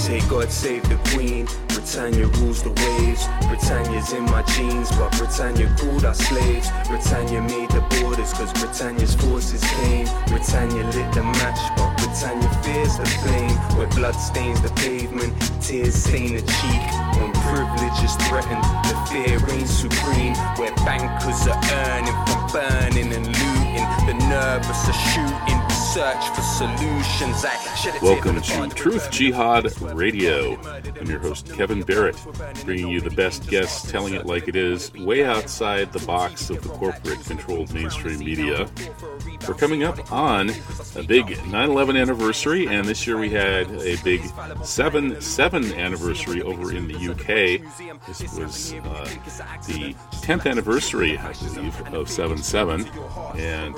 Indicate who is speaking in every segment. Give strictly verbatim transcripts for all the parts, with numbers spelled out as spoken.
Speaker 1: say God save the Queen. Britannia rules the waves. Britannia's in my genes, but Britannia called us slaves. Britannia made the borders, cause Britannia's forces came. Britannia lit the match, but Britannia fears the flame. Where blood stains the pavement, tears stain the cheek. When privilege is threatened, the fear reigns supreme. Where bankers are earning from burning and looting. The nervous are shooting, search for solutions. I
Speaker 2: Welcome to Truth Jihad Radio. I'm your host, Kevin Barrett, bringing you the best guests telling it like it is, way outside the box of the corporate-controlled mainstream media. We're coming up on a big nine eleven anniversary, and this year we had a big seven seven anniversary over in the U K. This was uh, the tenth anniversary, I believe, of seven seven, and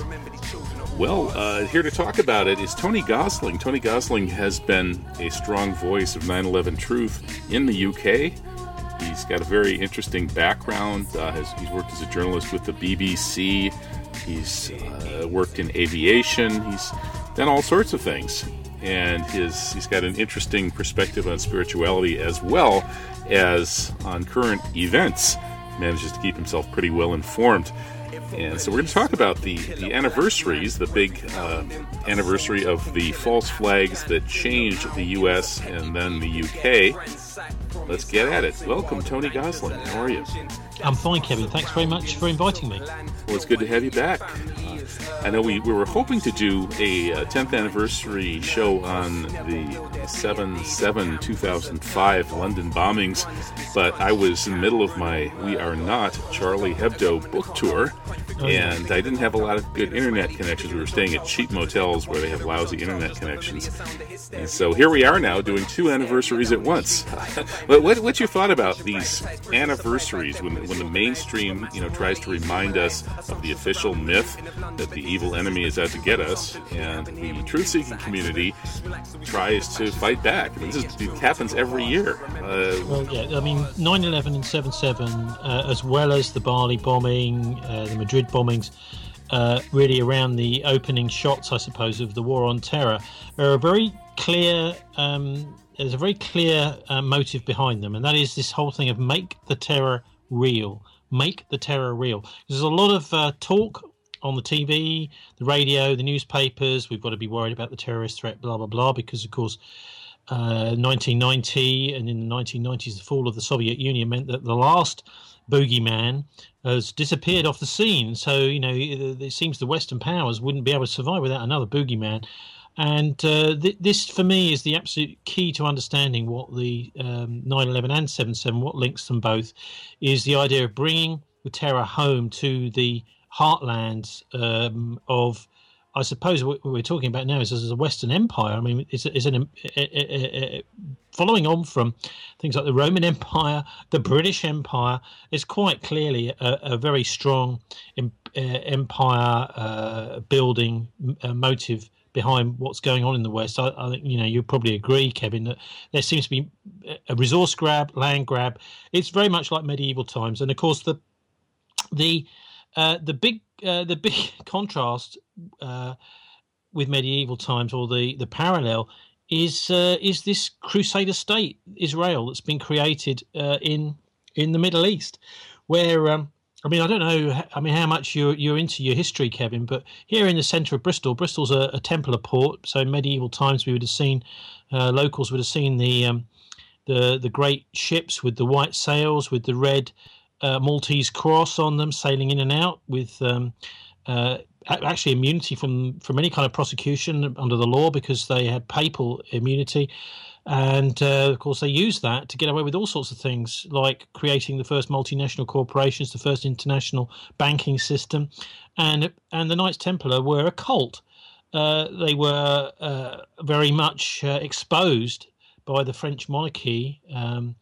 Speaker 2: well, uh, here to talk about it is Tony Gosling. Tony Gosling has been a strong voice of nine eleven truth in the U K. He's got a very interesting background. Uh, has, he's worked as a journalist with the B B C. He's uh, worked in aviation. He's done all sorts of things. And his, he's got an interesting perspective on spirituality as well as on current events. He manages to keep himself pretty well informed. And so we're going to talk about the, the anniversaries, the big uh, anniversary of the false flags that changed the U S and then the U K. Let's get at it. Welcome, Tony Gosling. How are you?
Speaker 3: I'm fine, Kevin. Thanks very much for inviting me.
Speaker 2: Well, it's good to have you back. Uh, I know we, we were hoping to do a uh, tenth anniversary show on the seven seven two thousand five London bombings, but I was in the middle of my We Are Not Charlie Hebdo book tour, and I didn't have a lot of good internet connections. We were staying at cheap motels where they have lousy internet connections. And so here we are now doing two anniversaries at once. But what, what's your thought about these anniversaries when, when the mainstream, you know, tries to remind us of the official myth that the evil enemy is out to get us, and the truth-seeking community tries to fight back? I mean, this is, it happens every year. Uh,
Speaker 3: well, yeah, I mean, nine eleven and seven seven, uh, as well as the Bali bombing, uh, the Madrid bombings, uh, really around the opening shots, I suppose, of the war on terror, are a very clear... Um, there's a very clear uh, motive behind them, and that is this whole thing of make the terror real. Make the terror real. There's a lot of uh, talk on the T V, the radio, the newspapers. We've got to be worried about the terrorist threat, blah, blah, blah, because, of course, uh, nineteen ninety and in the nineteen nineties, the fall of the Soviet Union meant that the last boogeyman has disappeared off the scene. So, you know, it, it seems the Western powers wouldn't be able to survive without another boogeyman. And uh, th- this, for me, is the absolute key to understanding what the um, nine eleven and seven seven, what links them both, is the idea of bringing the terror home to the heartlands um, of, I suppose what we're talking about now is as a Western Empire. I mean, it's, it's an, a, a, a, following on from things like the Roman Empire, the British Empire, is quite clearly a, a very strong em, uh, empire uh, building uh, motive behind what's going on in the West. I, I think, you know, you probably agree, Kevin, that there seems to be a resource grab, land grab. It's very much like medieval times, and of course the the uh, the big uh, the big contrast uh, with medieval times, or the, the parallel, is uh, is this Crusader state, Israel, that's been created uh, in in the Middle East, where. Um, I mean, I don't know. I mean, how much you're you're into your history, Kevin. But here in the centre of Bristol, Bristol's a, a Templar port. So in medieval times, we would have seen uh, locals would have seen the um, the the great ships with the white sails, with the red uh, Maltese cross on them, sailing in and out with um, uh, actually immunity from from any kind of prosecution under the law because they had papal immunity. And, uh, of course, they used that to get away with all sorts of things, like creating the first multinational corporations, the first international banking system. And and the Knights Templar were a cult. Uh, they were uh, very much uh, exposed by the French monarchy um,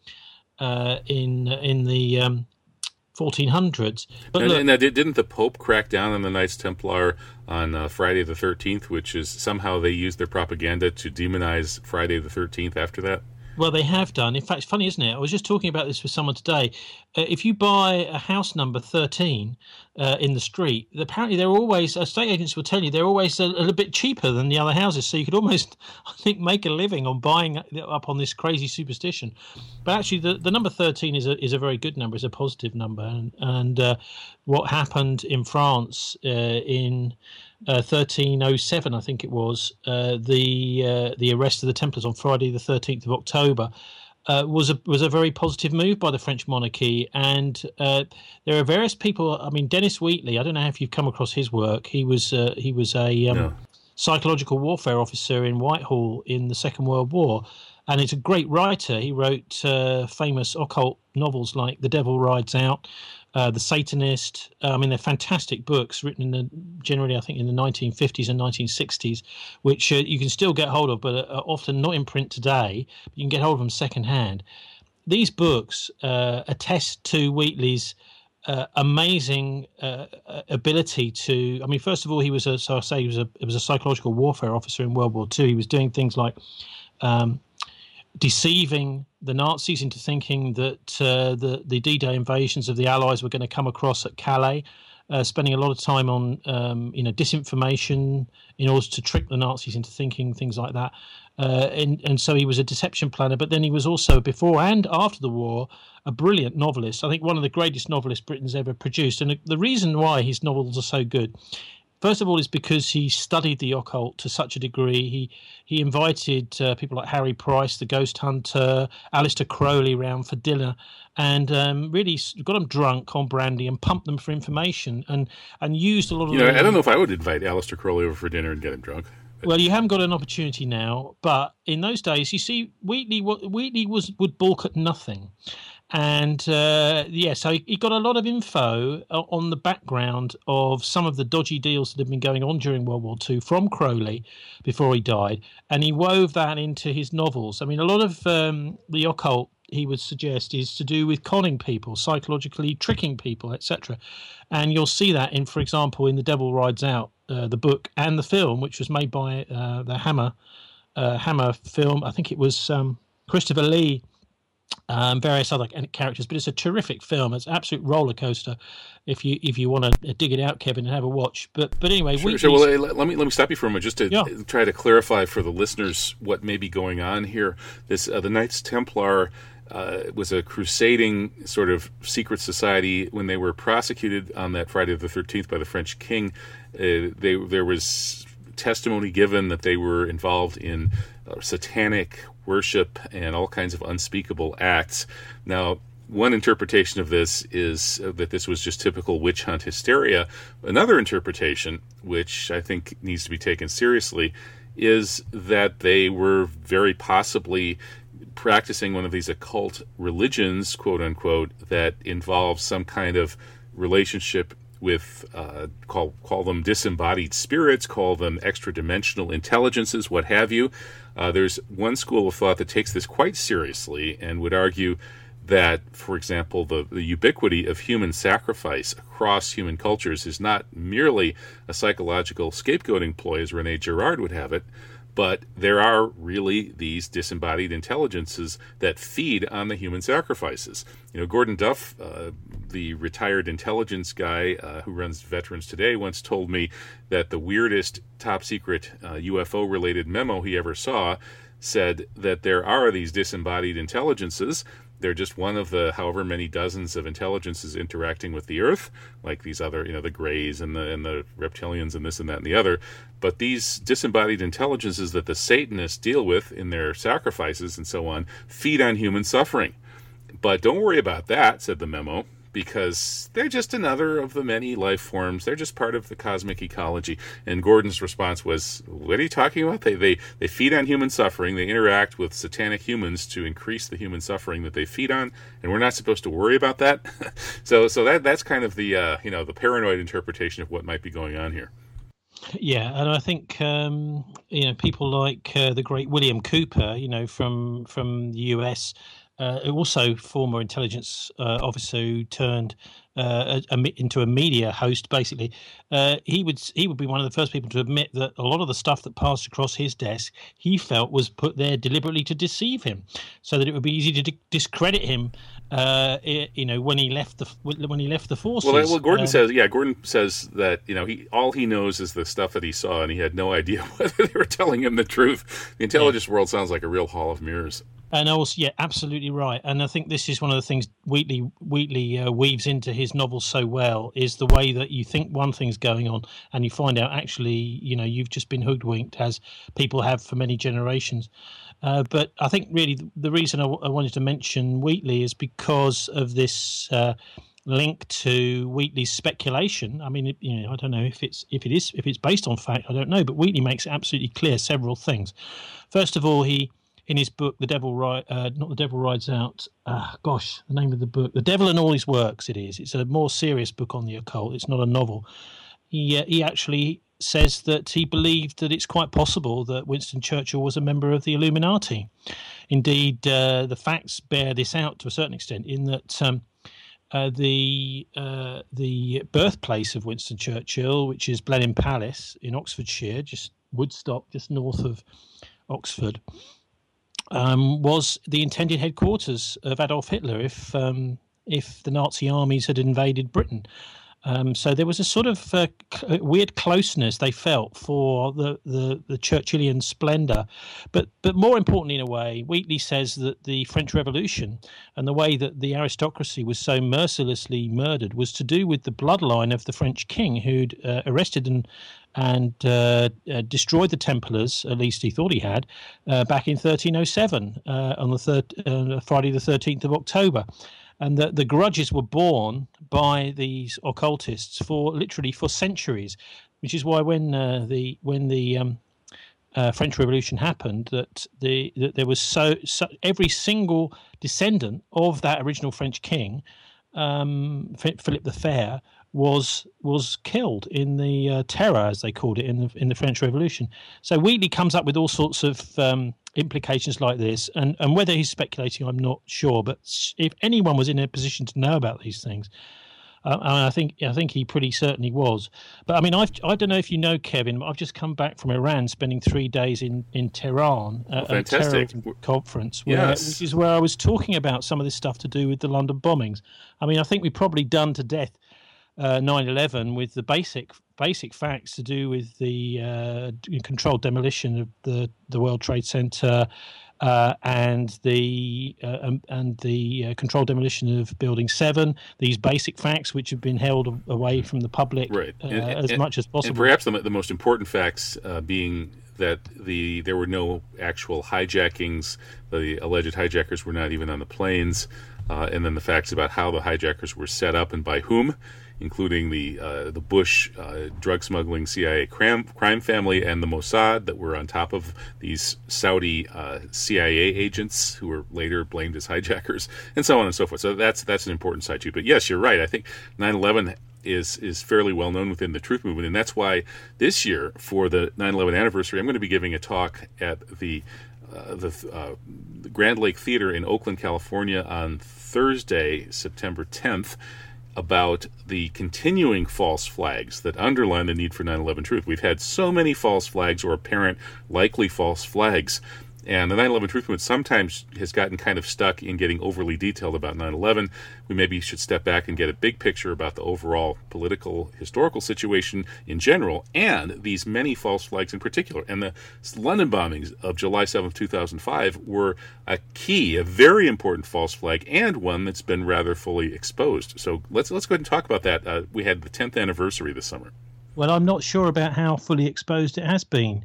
Speaker 3: uh, in in the um, fourteen hundreds. But
Speaker 2: and,
Speaker 3: look,
Speaker 2: and uh, didn't the Pope crack down on the Knights Templar on uh, Friday the thirteenth, which is somehow they used their propaganda to demonize Friday the thirteenth after that?
Speaker 3: Well, they have done. In fact, it's funny, isn't it? I was just talking about this with someone today. Uh, if you buy a house number thirteen uh, in the street, apparently they're always, estate agents will tell you, they're always a, a little bit cheaper than the other houses. So you could almost, I think, make a living on buying up on this crazy superstition. But actually, the, the number thirteen is a is a very good number. It's a positive number. And, and uh, what happened in France uh, in uh, thirteen oh seven, I think it was, uh, the uh, the arrest of the Templars on Friday the thirteenth of October, uh, was a was a very positive move by the French monarchy. And uh, there are various people. I mean, Dennis Wheatley. I don't know if you've come across his work. He was uh, he was a um, no. psychological warfare officer in Whitehall in the Second World War, and it's a great writer. He wrote uh, famous occult novels like The Devil Rides Out, Uh, The Satanist. uh, I mean, they're fantastic books written in the generally, I think, in the nineteen fifties and nineteen sixties, which uh, you can still get hold of, but are often not in print today. But you can get hold of them secondhand. These books uh, attest to Wheatley's uh, amazing uh, ability to. I mean, first of all, he was a so I say he was a he was a psychological warfare officer in World War Two. He was doing things like Um, deceiving the Nazis into thinking that uh, the, the D-Day invasions of the Allies were going to come across at Calais, uh, spending a lot of time on um, you know disinformation in order to trick the Nazis into thinking things like that. Uh, and, and so he was a deception planner, but then he was also, before and after the war, a brilliant novelist. I think one of the greatest novelists Britain's ever produced. And the reason why his novels are so good, first of all, is because he studied the occult to such a degree. He he invited uh, people like Harry Price, the ghost hunter, Aleister Crowley round for dinner, and um, really got them drunk on brandy and pumped them for information, and, and used a lot of...
Speaker 2: You know, I don't know if I would invite Aleister Crowley over for dinner and get him drunk. But...
Speaker 3: Well, you haven't got an opportunity now, but in those days, you see, Wheatley, Wheatley was would balk at nothing. And, uh, yeah, so he, he got a lot of info on the background of some of the dodgy deals that had been going on during World War Two from Crowley before he died. And he wove that into his novels. I mean, a lot of um, the occult, he would suggest, is to do with conning people, psychologically tricking people, et cetera. And you'll see that in, for example, in The Devil Rides Out, uh, the book and the film, which was made by uh, the Hammer, uh, Hammer film. I think it was um, Christopher Lee, Um, various other characters, but it's a terrific film. It's an absolute roller coaster. If you if you want to dig it out, Kevin, and have a watch. But but anyway,
Speaker 2: sure,
Speaker 3: we,
Speaker 2: sure. Well, let me let me stop you for a moment just to
Speaker 3: yeah.
Speaker 2: try to clarify for the listeners what may be going on here. This uh, the Knights Templar uh, was a crusading sort of secret society. When they were prosecuted on that Friday the thirteenth by the French king, uh, they there was testimony given that they were involved in uh, satanic worship and all kinds of unspeakable acts. Now, one interpretation of this is uh, that this was just typical witch hunt hysteria. Another interpretation, which I think needs to be taken seriously, is that they were very possibly practicing one of these occult religions, quote unquote, that involves some kind of relationship with, uh, call call them disembodied spirits, call them extra-dimensional intelligences, what have you. Uh, there's one school of thought that takes this quite seriously and would argue that, for example, the, the ubiquity of human sacrifice across human cultures is not merely a psychological scapegoating ploy, as Rene Girard would have it, but there are really these disembodied intelligences that feed on the human sacrifices. You know, Gordon Duff, uh, the retired intelligence guy uh, who runs Veterans Today, once told me that the weirdest top-secret uh, U F O-related memo he ever saw said that there are these disembodied intelligences. They're just one of the however many dozens of intelligences interacting with the Earth, like these other, you know, the Greys and the and the reptilians and this and that and the other. But these disembodied intelligences that the Satanists deal with in their sacrifices and so on feed on human suffering. But don't worry about that, said the memo, because they're just another of the many life forms. They're just part of the cosmic ecology. And Gordon's response was, what are you talking about? They they they feed on human suffering. They interact with satanic humans to increase the human suffering that they feed on, and we're not supposed to worry about that. so so that that's kind of the uh, you know the paranoid interpretation of what might be going on here.
Speaker 3: Yeah, and I think um, you know people like uh, the great William Cooper, you know, from from the U S, uh, also former intelligence uh, officer who turned uh, a, a, into a media host, basically, uh, he would he would be one of the first people to admit that a lot of the stuff that passed across his desk he felt was put there deliberately to deceive him, so that it would be easy to di- discredit him. Uh, you know, when he left the when he left the forces.
Speaker 2: Well, well Gordon
Speaker 3: um,
Speaker 2: says, yeah, Gordon says that you know he all he knows is the stuff that he saw, and he had no idea whether they were telling him the truth. The intelligence yeah. world sounds like a real hall of mirrors.
Speaker 3: And also, yeah, absolutely right. And I think this is one of the things Wheatley Wheatley uh, weaves into his novel so well, is the way that you think one thing's going on and you find out actually, you know, you've just been hoodwinked, as people have for many generations. Uh, but I think really the, the reason I, w- I wanted to mention Wheatley is because of this uh, link to Wheatley's speculation. I mean, it, you know, I don't know if it's if it is if it's based on fact. I don't know, but Wheatley makes it absolutely clear several things. First of all, he. In his book, The Devil Ri- uh, not The Devil Rides Out, uh, gosh, the name of the book, The Devil and All His Works, it is. It's a more serious book on the occult. It's not a novel. He, uh, he actually says that he believed that it's quite possible that Winston Churchill was a member of the Illuminati. Indeed, uh, the facts bear this out to a certain extent, in that um, uh, the uh, the birthplace of Winston Churchill, which is Blenheim Palace in Oxfordshire, just Woodstock, just north of Oxford, Um, was the intended headquarters of Adolf Hitler if um, if the Nazi armies had invaded Britain. Um, so there was a sort of uh, c- weird closeness they felt for the, the, the Churchillian splendour. But but more importantly, in a way, Wheatley says that the French Revolution and the way that the aristocracy was so mercilessly murdered was to do with the bloodline of the French king, who'd uh, arrested and and uh, uh, destroyed the Templars, at least he thought he had, uh, back in thirteen oh seven, uh, on the third, uh, Friday the thirteenth of October. And the, the grudges were borne by these occultists for literally for centuries, which is why when uh, the when the um, uh, French Revolution happened, that the that there was so, so every single descendant of that original French king, um, Philip the Fair, was was killed in the uh, terror, as they called it, in the in the French Revolution. So Wheatley comes up with all sorts of um, implications like this, and, and whether he's speculating, I'm not sure. But if anyone was in a position to know about these things, uh, and I think I think he pretty certainly was. But I mean, I've, I don't know if you know, Kevin, I've just come back from Iran, spending three days in in Tehran uh,
Speaker 2: oh,
Speaker 3: at a terrorism conference, where,
Speaker 2: yes.
Speaker 3: which is where I was talking about some of this stuff to do with the London bombings. I mean, I think we've probably done to death Uh, nine eleven with the basic basic facts to do with the uh, controlled demolition of the, the World Trade Center uh, and the uh, um, and the uh, controlled demolition of Building Seven. These basic facts, which have been held away from the public
Speaker 2: right.
Speaker 3: uh,
Speaker 2: and,
Speaker 3: as
Speaker 2: and,
Speaker 3: much as possible.
Speaker 2: And perhaps the, the most important facts uh, being that the there were no actual hijackings. The alleged hijackers were not even on the planes. Uh, and then the facts about how the hijackers were set up and by whom, including the uh, the Bush uh, drug smuggling C I A crime, crime family and the Mossad that were on top of these Saudi uh, C I A agents who were later blamed as hijackers, and so on and so forth. So that's that's an important side too. But yes, you're right. I think nine eleven is is fairly well known within the truth movement, and that's why this year for the nine eleven anniversary, I'm going to be giving a talk at the uh, the, uh, the Grand Lake Theater in Oakland, California on Thursday, September tenth, about the continuing false flags that underline the need for nine eleven truth. We've had so many false flags or apparent likely false flags, and the nine eleven truth movement sometimes has gotten kind of stuck in getting overly detailed about nine eleven. We maybe should step back and get a big picture about the overall political, historical situation in general, and these many false flags in particular. And the London bombings of July seventh, two thousand five were a key, a very important false flag, and one that's been rather fully exposed. So let's let's go ahead and talk about that. Uh, we had the tenth anniversary this summer.
Speaker 3: Well, I'm not sure about how fully exposed it has been.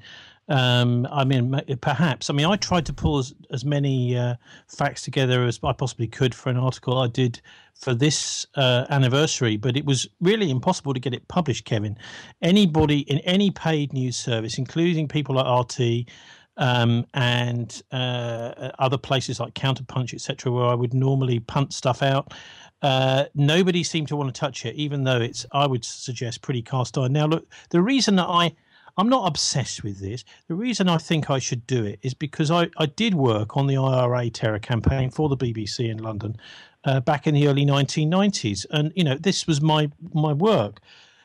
Speaker 3: Um, I mean, perhaps. I mean, I tried to pull as, as many uh, facts together as I possibly could for an article I did for this uh, anniversary, but it was really impossible to get it published, Kevin. Anybody in any paid news service, including people like R T um, and uh, other places like Counterpunch, et cetera, where I would normally punt stuff out, Uh, nobody seemed to want to touch it, even though it's, I would suggest, pretty cast iron. Now, look, the reason that I I'm not obsessed with this. The reason I think I should do it is because I, I did work on the I R A terror campaign for the B B C in London uh, back in the early nineteen nineties. And, you know, this was my my work,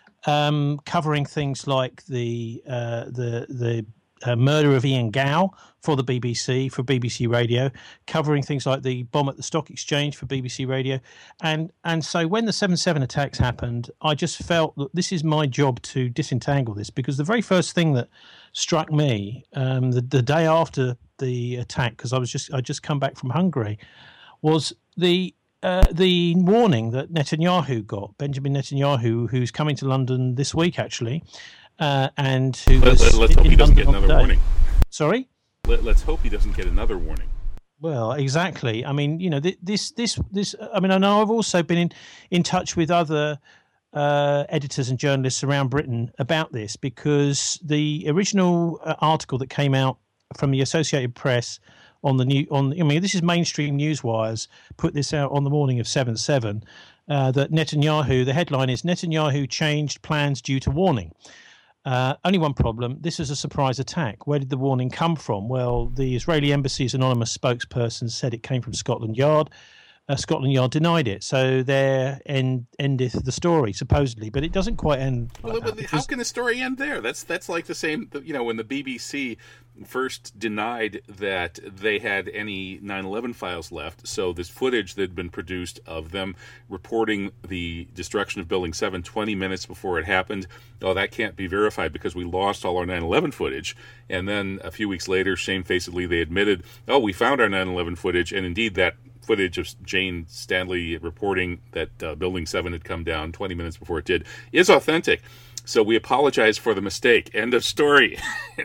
Speaker 3: um, covering things like the uh, the the uh, murder of Ian Gow for the B B C, for B B C Radio, covering things like the bomb at the Stock Exchange for B B C Radio. And and so when the seven seven attacks happened, I just felt that this is my job to disentangle this, because the very first thing that struck me um, the, the day after the attack, because I was just I just come back from Hungary, was the uh, the warning that Netanyahu got, Benjamin Netanyahu, who's coming to London this week, actually, uh, and who
Speaker 2: Let,
Speaker 3: was
Speaker 2: let, let's hope he doesn't get another warning.
Speaker 3: Sorry?
Speaker 2: Let, let's hope he doesn't get another warning.
Speaker 3: Well, exactly. I mean, you know, this, this, this. I mean, I know I've also been in, in touch with other uh, editors and journalists around Britain about this, because the original uh, article that came out from the Associated Press on the new, on I mean, this is mainstream newswires, put this out on the morning of seven seven. Uh, that Netanyahu, the headline is Netanyahu changed plans due to warning. Uh, only one problem. This is a surprise attack. Where did the warning come from? Well, the Israeli embassy's anonymous spokesperson said it came from Scotland Yard. Uh, Scotland Yard denied it. So there end, endeth the story, supposedly. But it doesn't quite end.
Speaker 2: Well,
Speaker 3: like
Speaker 2: but
Speaker 3: that,
Speaker 2: how can the story end there? That's that's like the same, you know, when the B B C first denied that they had any nine eleven files left. So this footage that had been produced of them reporting the destruction of Building seven twenty minutes before it happened, oh, that can't be verified because we lost all our nine eleven footage. And then a few weeks later, shamefacedly, they admitted, oh, we found our nine eleven footage, and indeed that footage of Jane Stanley reporting that uh, Building seven had come down twenty minutes before it did is authentic. So we apologize for the mistake. End of story.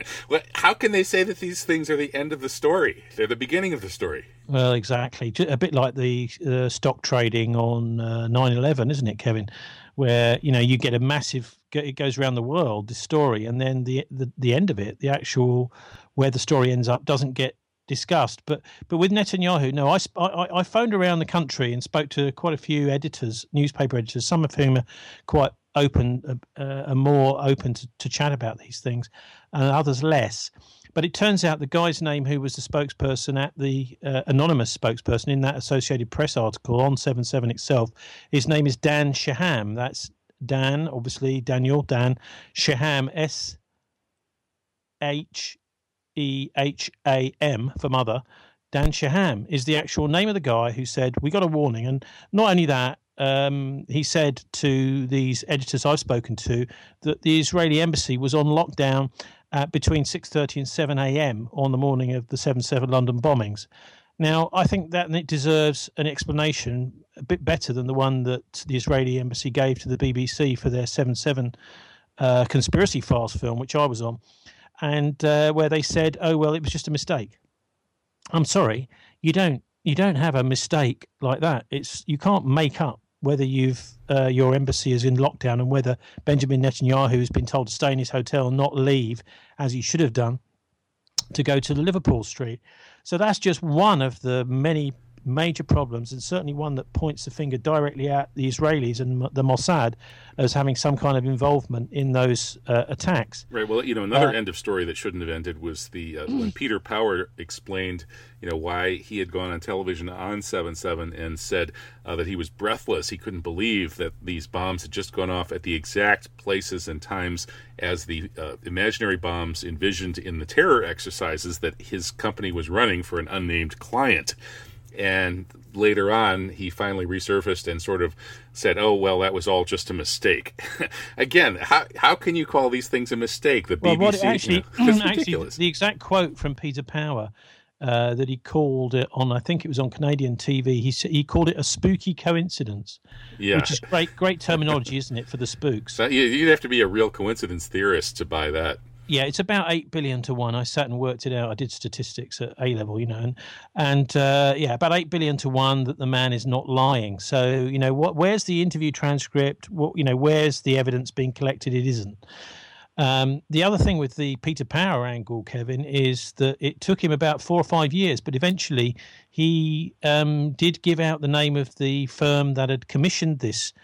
Speaker 2: How can they say that these things are the end of the story? They're the beginning of the story.
Speaker 3: Well, exactly. A bit like the uh, stock trading on uh, nine eleven, isn't it, Kevin? Where, you know, you get a massive, it goes around the world, this story, and then the, the, the end of it, the actual, where the story ends up, doesn't get discussed. But but with Netanyahu, no, I, I, I phoned around the country and spoke to quite a few editors, newspaper editors, some of whom are quite open, uh, are more open to, to chat about these things, and others less. But it turns out the guy's name who was the spokesperson at the uh, anonymous spokesperson in that Associated Press article on seven seven itself, his name is Dan Shaham. That's Dan, obviously, Daniel, Dan Shaham, S H E H A M for mother. Dan Shaham is the actual name of the guy who said, we got a warning. And not only that, um, he said to these editors I've spoken to that the Israeli embassy was on lockdown at between six thirty and seven a.m. on the morning of the seven seven London bombings. Now, I think that it deserves an explanation a bit better than the one that the Israeli embassy gave to the B B C for their seven seven uh, Conspiracy Files film, which I was on, and uh, where they said, oh, well, it was just a mistake. I'm sorry, you don't you don't have a mistake like that. It's you can't make up whether you've uh, your embassy is in lockdown and whether Benjamin Netanyahu has been told to stay in his hotel and not leave, as he should have done, to go to the Liverpool Street. So that's just one of the many major problems, and certainly one that points the finger directly at the Israelis and the Mossad as having some kind of involvement in those uh, attacks.
Speaker 2: Right. Well, you know, another
Speaker 3: uh,
Speaker 2: end of story that shouldn't have ended was the uh, when Peter Power explained, you know, why he had gone on television on seven seven and said uh, that he was breathless. He couldn't believe that these bombs had just gone off at the exact places and times as the uh, imaginary bombs envisioned in the terror exercises that his company was running for an unnamed client. And later on, he finally resurfaced and sort of said, oh, well, that was all just a mistake. Again, how how can you call these things a mistake? The
Speaker 3: well,
Speaker 2: B B C,
Speaker 3: what actually,
Speaker 2: you know, it's
Speaker 3: actually,
Speaker 2: ridiculous.
Speaker 3: The exact quote from Peter Power uh, that he called it on, I think it was on Canadian T V, he he called it a spooky coincidence,
Speaker 2: yeah.
Speaker 3: which is great, great terminology, isn't it, for the spooks?
Speaker 2: So, you'd have to be a real coincidence theorist to buy that.
Speaker 3: Yeah, it's about eight billion to one. I sat and worked it out. I did statistics at A level, you know, and and uh, yeah, about eight billion to one that the man is not lying. So you know, what? Where's the interview transcript? What you know? Where's the evidence being collected? It isn't. Um, the other thing with the Peter Power angle, Kevin, is that it took him about four or five years, but eventually he um, did give out the name of the firm that had commissioned this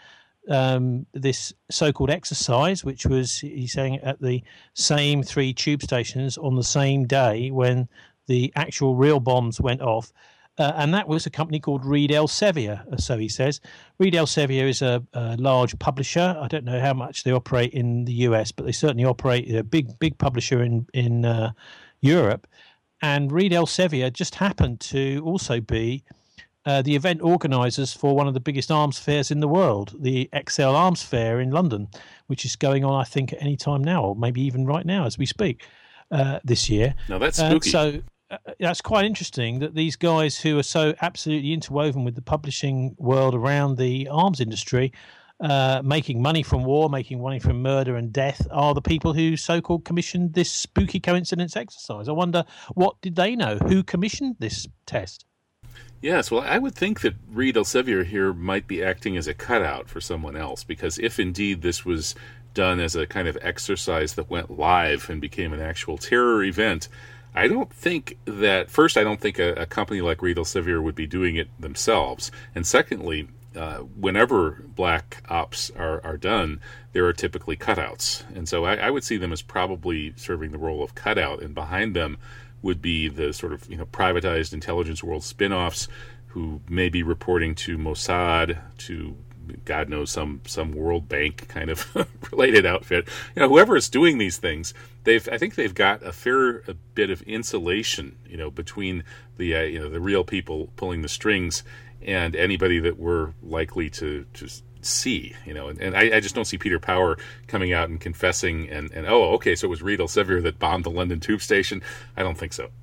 Speaker 3: um, this so-called exercise, which was, he's saying, at the same three tube stations on the same day when the actual real bombs went off. Uh, and that was a company called Reed Elsevier, so he says. Reed Elsevier is a, a large publisher. I don't know how much they operate in the U S, but they certainly operate a big, big publisher in, in uh, Europe. And Reed Elsevier just happened to also be uh, the event organisers for one of the biggest arms fairs in the world, the X L Arms Fair in London, which is going on, I think, at any time now, or maybe even right now as we speak, uh, this year.
Speaker 2: Now, that's spooky.
Speaker 3: Uh, so uh, that's quite interesting that these guys who are so absolutely interwoven with the publishing world around the arms industry, uh, making money from war, making money from murder and death, are the people who so-called commissioned this spooky coincidence exercise. I wonder, what did they know? Who commissioned this test?
Speaker 2: Yes, well, I would think that Reed Elsevier here might be acting as a cutout for someone else, because if indeed this was done as a kind of exercise that went live and became an actual terror event, I don't think that, first, I don't think a, a company like Reed Elsevier would be doing it themselves, and secondly, uh, whenever black ops are, are done, there are typically cutouts, and so I, I would see them as probably serving the role of cutout, and behind them would be the sort of, you know, privatized intelligence world spin-offs who may be reporting to Mossad, to God knows some some World Bank kind of related outfit. You know, whoever is doing these things, they've I think they've got a fair a bit of insulation, you know, between the uh, you know the real people pulling the strings and anybody that we're likely to to see, you know, and, and I, I just don't see Peter Power coming out and confessing and, and oh, okay, so it was Reed Elsevier that bombed the London tube station. I don't think so.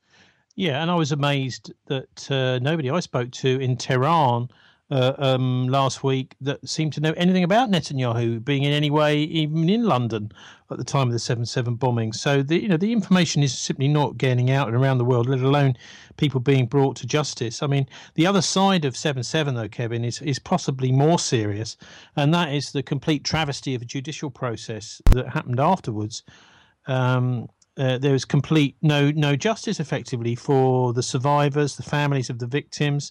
Speaker 3: Yeah, and I was amazed that uh, nobody I spoke to in Tehran uh, um, last week that seemed to know anything about Netanyahu being in any way even in London at the time of the seven seven bombing. So the you know the information is simply not getting out and around the world, let alone people being brought to justice. I mean, the other side of seven seven, though, Kevin, is, is possibly more serious, and that is the complete travesty of a judicial process that happened afterwards. Um, uh, there was complete no no justice, effectively, for the survivors, the families of the victims.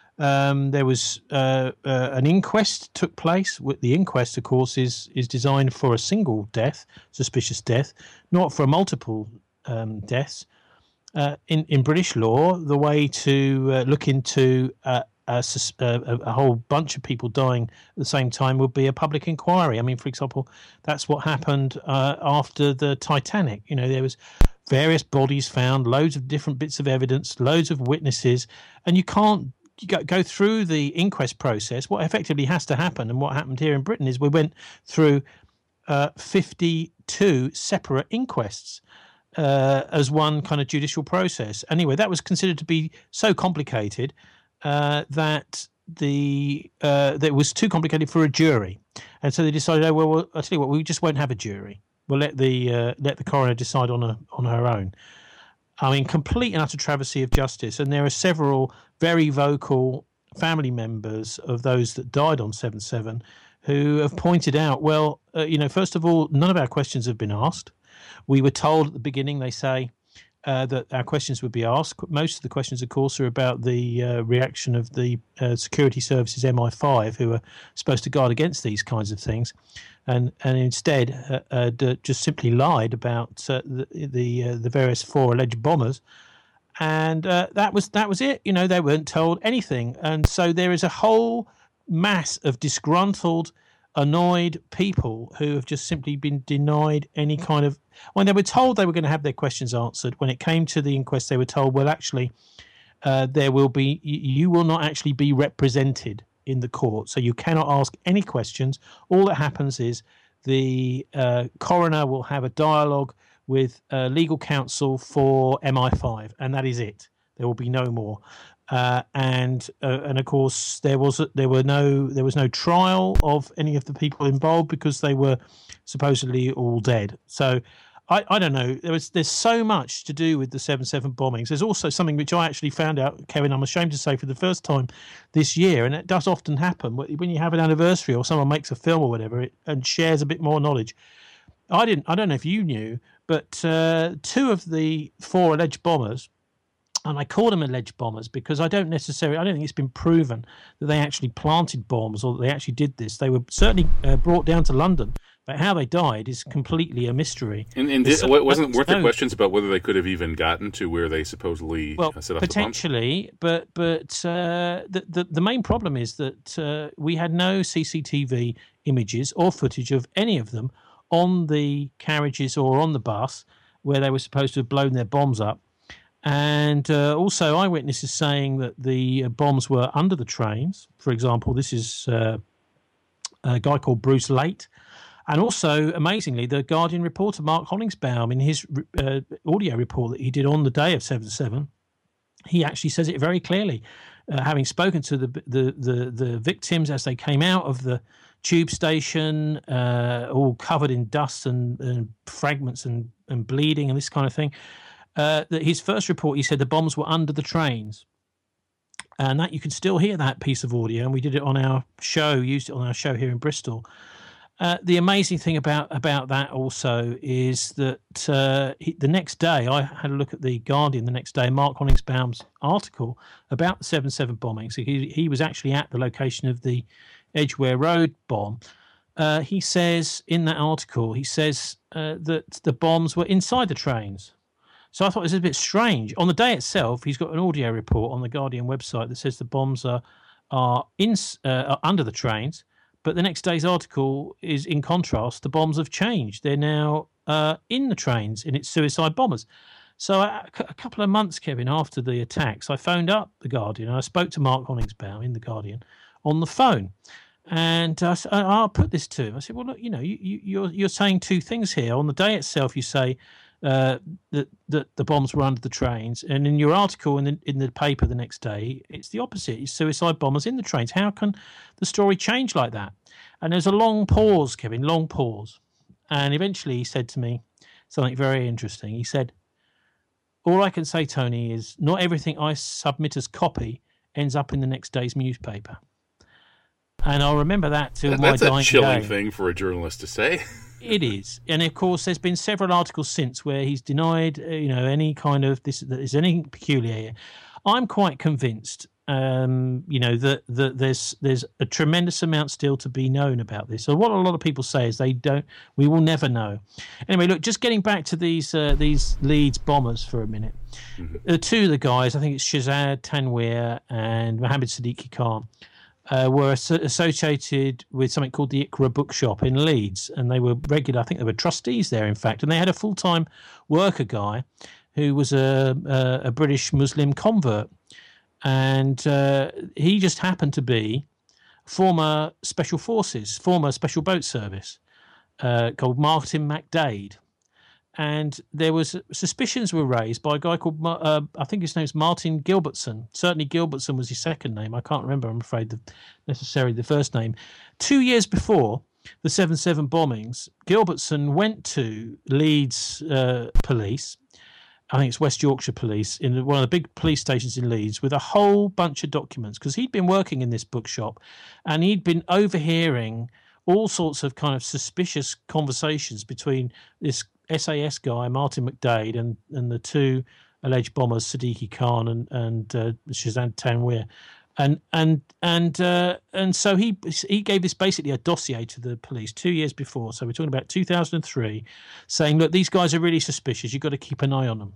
Speaker 3: Um, there was uh, uh, an inquest took place. The inquest, of course, is is designed for a single death, suspicious death, not for multiple um, deaths. Uh, in, in British law, the way to uh, look into uh, a, a, a whole bunch of people dying at the same time would be a public inquiry. I mean, for example, that's what happened uh, after the Titanic. You know, there was various bodies found, loads of different bits of evidence, loads of witnesses, and you can't you go, go through the inquest process. What effectively has to happen, and what happened here in Britain, is we went through uh, fifty-two separate inquests. Uh, as one kind of judicial process. Anyway, that was considered to be so complicated uh, that the uh, that it was too complicated for a jury, and so they decided, oh well, well, I'll tell you what, we just won't have a jury. We'll let the uh, let the coroner decide on a, on her own. I mean, complete and utter travesty of justice. And there are several very vocal family members of those that died on seven seven who have pointed out, well, uh, you know, first of all, none of our questions have been asked. We were told at the beginning, they say, uh, that our questions would be asked. Most of the questions, of course, are about the uh, reaction of the uh, security services M I five, who are supposed to guard against these kinds of things, and and instead uh, uh, d- just simply lied about uh, the the, uh, the various four alleged bombers, and uh, that was that was it. You know, they weren't told anything, and so there is a whole mass of disgruntled, annoyed people who have just simply been denied any kind of, when they were told they were going to have their questions answered, when it came to the inquest, they were told, well, actually, uh, there will be, you will not actually be represented in the court, so you cannot ask any questions. All that happens is the uh, coroner will have a dialogue with uh, legal counsel for M I five, and that is it. There will be no more. Uh, and uh, and of course there was there were no there was no trial of any of the people involved because they were supposedly all dead. So I, I don't know. There was there's so much to do with the seven seven bombings. There's also something which I actually found out, Kevin, I'm ashamed to say, for the first time this year, and it does often happen when you have an anniversary or someone makes a film or whatever it, and shares a bit more knowledge. I didn't. I don't know if you knew, but uh, two of the four alleged bombers And I call them alleged bombers because I don't necessarily, I don't think it's been proven that they actually planted bombs or that they actually did this. They were certainly uh, brought down to London, but how they died is completely a mystery.
Speaker 2: And, and this, wasn't weren't there questions about whether they could have even gotten to where they supposedly
Speaker 3: well,
Speaker 2: set off
Speaker 3: potentially,
Speaker 2: the bombs?
Speaker 3: but but uh, the, the the main problem is that uh, we had no C C T V images or footage of any of them on the carriages or on the bus where they were supposed to have blown their bombs up. And uh, also eyewitnesses saying that the uh, bombs were under the trains. For example, this is uh, a guy called Bruce Late. And also, amazingly, the Guardian reporter, Mark Hollingsbaum, in his uh, audio report that he did on the day of seven seven, he actually says it very clearly. Uh, having spoken to the, the, the, the victims as they came out of the tube station, uh, all covered in dust and, and fragments and, and bleeding and this kind of thing, Uh, that his first report, he said the bombs were under the trains, and that you can still hear that piece of audio. And we did it on our show, used it on our show here in Bristol. Uh, the amazing thing about about that also is that uh, he, the next day, I had a look at the Guardian the next day, Mark Hollingsbaum's article about the seven seven bombing. So he he was actually at the location of the Edgware Road bomb. Uh, he says in that article, he says uh, that the bombs were inside the trains. So I thought it was a bit strange. On the day itself, he's got an audio report on the Guardian website that says the bombs are are, in, uh, are under the trains. But the next day's article is, in contrast, the bombs have changed. They're now uh, in the trains, and it's suicide bombers. So a, a couple of months, Kevin, after the attacks, I phoned up the Guardian, and I spoke to Mark Hollingsbaum in the Guardian on the phone. And uh, so I put this to him. I said, well, look, you know, you, you, you're, you're saying two things here. On the day itself, you say uh, that, that the bombs were under the trains. And in your article in the, in the paper the next day, it's the opposite. It's suicide bombers in the trains. How can the story change like that? And there's a long pause, Kevin, long pause. And eventually he said to me something very interesting. He said, all I can say, Tony, is not everything I submit as copy ends up in the next day's newspaper. And I'll remember that till
Speaker 2: that,
Speaker 3: my
Speaker 2: that's
Speaker 3: dying day.
Speaker 2: That's a chilling thing for a journalist to say.
Speaker 3: It is. And, of course, there's been several articles since where he's denied, uh, you know, any kind of this, that there's anything peculiar here. I'm quite convinced, um, you know, that, that there's there's a tremendous amount still to be known about this. So what a lot of people say is they don't, we will never know. Anyway, look, just getting back to these uh, these Leeds bombers for a minute. Mm-hmm. Uh, two of the guys, I think it's Shazad Tanweer and Mohammed Siddiqui Khan, Uh, were as- associated with something called the Iqra Bookshop in Leeds, and they were regular. I think they were trustees there, in fact, and they had a full-time worker guy who was a, a, a British Muslim convert, and uh, he just happened to be former Special Forces, former Special Boat Service, uh, called Martin McDade. And there was suspicions were raised by a guy called, uh, I think his name's Martin Gilbertson. Certainly Gilbertson was his second name. I can't remember, I'm afraid, the, necessarily the first name. Two years before the seven seven bombings, Gilbertson went to Leeds uh, Police, I think it's West Yorkshire Police, in one of the big police stations in Leeds, with a whole bunch of documents, because he'd been working in this bookshop and he'd been overhearing all sorts of kind of suspicious conversations between this S A S guy, Martin McDade, and, and the two alleged bombers, Siddiqui Khan and, and uh, Shazad Tanweer. And and and uh, and so he he gave this basically a dossier to the police two years before. So we're talking about two thousand three, saying, look, these guys are really suspicious. You've got to keep an eye on them.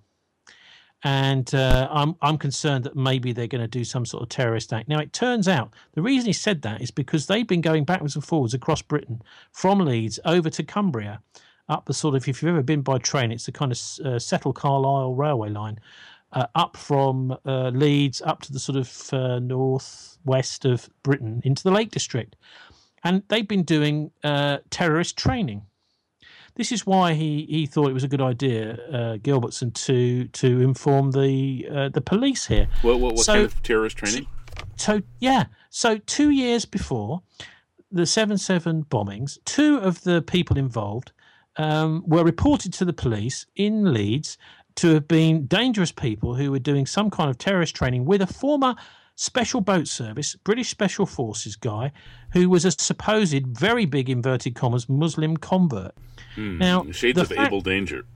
Speaker 3: And uh, I'm I'm concerned that maybe they're going to do some sort of terrorist act. Now, it turns out the reason he said that is because they've been going backwards and forwards across Britain from Leeds over to Cumbria, up the sort of, if you've ever been by train, it's the kind of uh, Settle Carlisle railway line, uh, up from uh, Leeds up to the sort of uh, northwest of Britain into the Lake District. And they've been doing uh, terrorist training. This is why he, he thought it was a good idea, uh, Gilbertson, to to inform the uh, the police here.
Speaker 2: What, what, what
Speaker 3: so,
Speaker 2: kind of terrorist training?
Speaker 3: So, yeah. So two years before the seven seven bombings, two of the people involved um, were reported to the police in Leeds to have been dangerous people who were doing some kind of terrorist training with a former Special Boat Service, British Special Forces guy, who was a supposed very big, inverted commas, Muslim convert.
Speaker 2: Hmm.
Speaker 3: Now,
Speaker 2: Shades
Speaker 3: the
Speaker 2: of
Speaker 3: fact,
Speaker 2: Able Danger.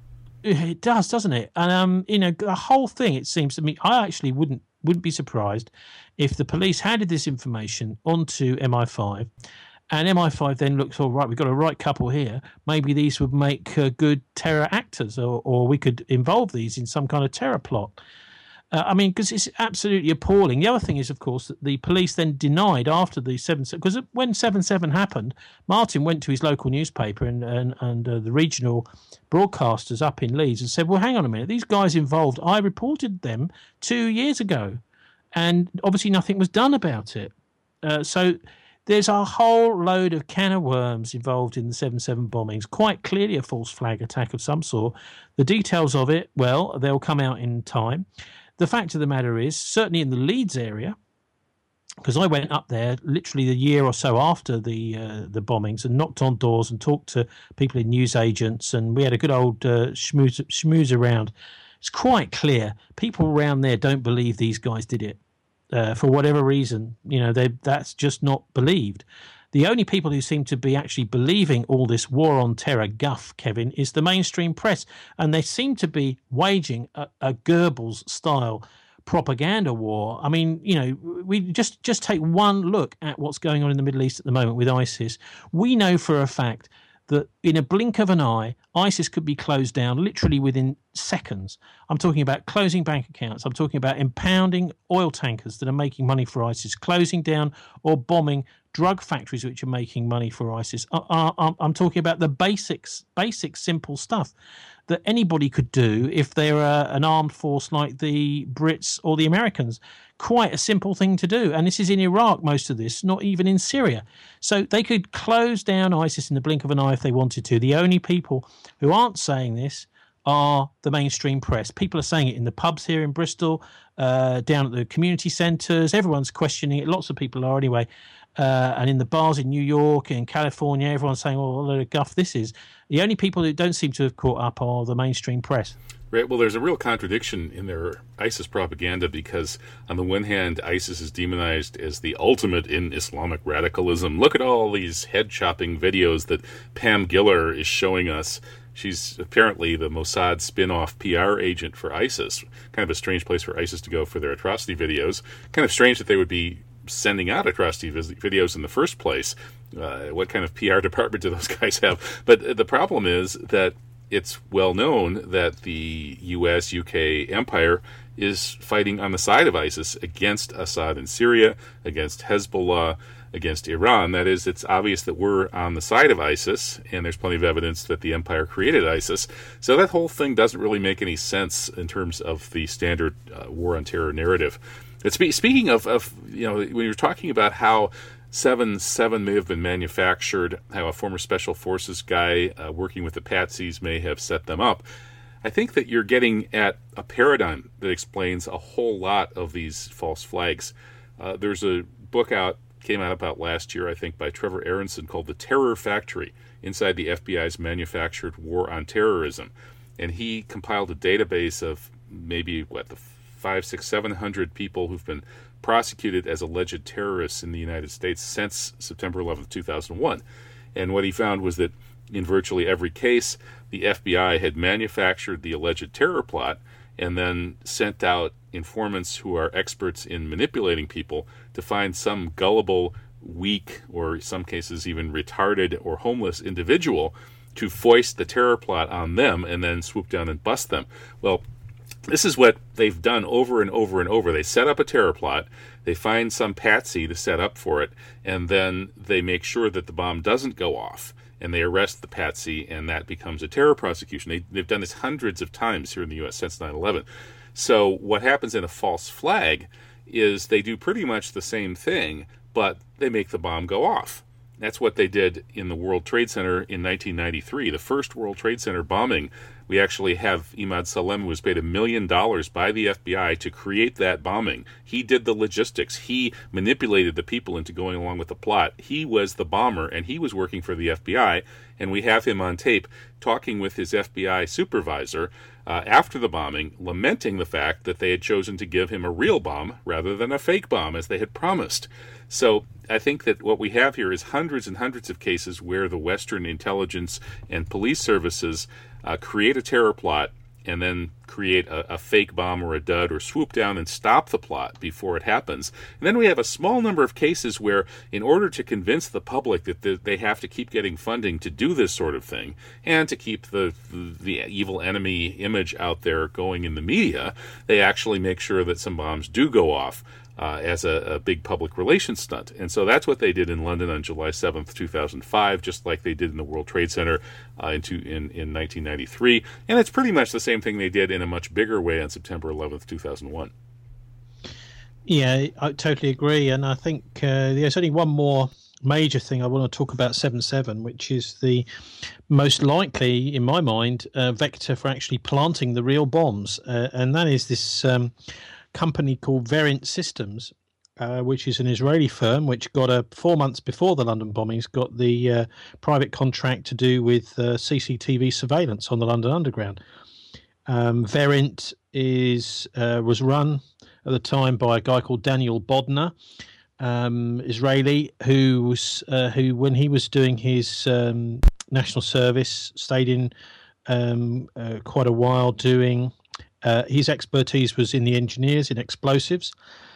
Speaker 3: It does, doesn't it? And um, you know, the whole thing. It seems to me, I actually wouldn't wouldn't be surprised if the police handed this information onto M I five, and M I five then looks, all right, we've got a right couple here. Maybe these would make uh, good terror actors, or or we could involve these in some kind of terror plot. Uh, I mean, because it's absolutely appalling. The other thing is, of course, that the police then denied after the seven because when seven seven happened, Martin went to his local newspaper and and, and uh, the regional broadcasters up in Leeds and said, well, hang on a minute, these guys involved, I reported them two years ago, and obviously nothing was done about it. Uh, so there's a whole load of can of worms involved in the seven seven bombings, quite clearly a false flag attack of some sort. The details of it, well, they'll come out in time. The fact of the matter is, certainly in the Leeds area, because I went up there literally a year or so after the uh, the bombings and knocked on doors and talked to people in newsagents, and we had a good old uh, schmooze, schmooze around. It's quite clear people around there don't believe these guys did it uh, for whatever reason. You know, they that's just not believed. The only people who seem to be actually believing all this war on terror guff, Kevin, is the mainstream press. And they seem to be waging a, a Goebbels-style propaganda war. I mean, you know, we just, just take one look at what's going on in the Middle East at the moment with ISIS. We know for a fact that in a blink of an eye, ISIS could be closed down literally within seconds. I'm talking about closing bank accounts. I'm talking about impounding oil tankers that are making money for ISIS, closing down or bombing drug factories which are making money for ISIS. I'm talking about the basics, basic, simple stuff that anybody could do if they're a, an armed force like the Brits or the Americans. Quite a simple thing to do. And this is in Iraq, most of this, not even in Syria. So they could close down ISIS in the blink of an eye if they wanted to. The only people who aren't saying this are the mainstream press. People are saying it in the pubs here in Bristol, uh, down at the community centres. Everyone's questioning it. Lots of people are anyway. Uh, and in the bars in New York and California, everyone's saying, well, what a guff this is. The only people who don't seem to have caught up are the mainstream press.
Speaker 2: Right. Well, there's a real contradiction in their ISIS propaganda because, on the one hand, ISIS is demonized as the ultimate in Islamic radicalism. Look at all these head-chopping videos that Pam Giller is showing us. She's apparently the Mossad spin-off P R agent for ISIS. Kind of a strange place for ISIS to go for their atrocity videos. Kind of strange that they would be sending out atrocity videos in the first place. Uh, what kind of P R department do those guys have? But the problem is that it's well known that the U S U K empire is fighting on the side of ISIS against Assad in Syria, against Hezbollah, against Iran. That is, it's obvious that we're on the side of ISIS, and there's plenty of evidence that the empire created ISIS. So that whole thing doesn't really make any sense in terms of the standard uh, war on terror narrative. But spe- speaking of, of, you know, when you're talking about how seven seven may have been manufactured, how a former Special Forces guy uh, working with the Patsies may have set them up, I think that you're getting at a paradigm that explains a whole lot of these false flags. Uh, there's a book out, came out about last year, I think, by Trevor Aronson called The Terror Factory, Inside the F B I's Manufactured War on Terrorism. And he compiled a database of maybe, what, the five, six, seven hundred people who've been prosecuted as alleged terrorists in the United States since September eleventh, two thousand one. And what he found was that in virtually every case, the F B I had manufactured the alleged terror plot and then sent out informants who are experts in manipulating people to find some gullible, weak, or in some cases even retarded or homeless individual to foist the terror plot on them and then swoop down and bust them. Well, this is what they've done over and over and over. They set up a terror plot, they find some patsy to set up for it, and then they make sure that the bomb doesn't go off, and they arrest the patsy, and that becomes a terror prosecution. They, they've done this hundreds of times here in the U S since nine eleven. So what happens in a false flag is they do pretty much the same thing, but they make the bomb go off. That's what they did in the World Trade Center in nineteen ninety-three, the first World Trade Center bombing. We actually have Imad Salem, who was paid a million dollars by the F B I to create that bombing. He did the logistics. He manipulated the people into going along with the plot. He was the bomber, and he was working for the F B I, and we have him on tape talking with his F B I supervisor uh, after the bombing, lamenting the fact that they had chosen to give him a real bomb rather than a fake bomb, as they had promised. So I think that what we have here is hundreds and hundreds of cases where the Western intelligence and police services uh, create a terror plot, and then create a, a fake bomb or a dud or swoop down and stop the plot before it happens. And then we have a small number of cases where, in order to convince the public that the, they have to keep getting funding to do this sort of thing and to keep the, the, the evil enemy image out there going in the media, they actually make sure that some bombs do go off Uh, as a, a big public relations stunt. And so that's what they did in London on July seventh, two thousand five, just like they did in the World Trade Center uh, in, two, in, in nineteen ninety-three. And it's pretty much the same thing they did in a much bigger way on September eleventh, two thousand one.
Speaker 3: Yeah, I totally agree. And I think uh, there's only one more major thing I want to talk about seven seven, which is the most likely, in my mind, uh, vector for actually planting the real bombs. Uh, and that is this Um, company called Verint Systems, uh, which is an Israeli firm which got a four months before the London bombings got the uh, private contract to do with uh, C C T V surveillance on the London Underground. Um, Verint is uh, was run at the time by a guy called Daniel Bodner, um, Israeli, who was uh, who when he was doing his um, national service stayed in um, uh, quite a while doing. Uh, his expertise was in the engineers, in explosives,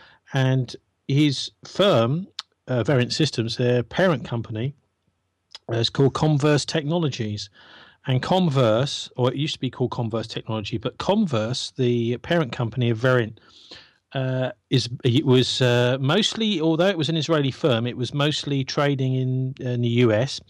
Speaker 3: and his firm, uh, Verint Systems, their parent company, uh, is called Converse Technologies. And Converse, or it used to be called Converse Technology, but Converse, the parent company of Verint, uh, is it was uh, mostly, although it was an Israeli firm, it was mostly trading in, in the U S.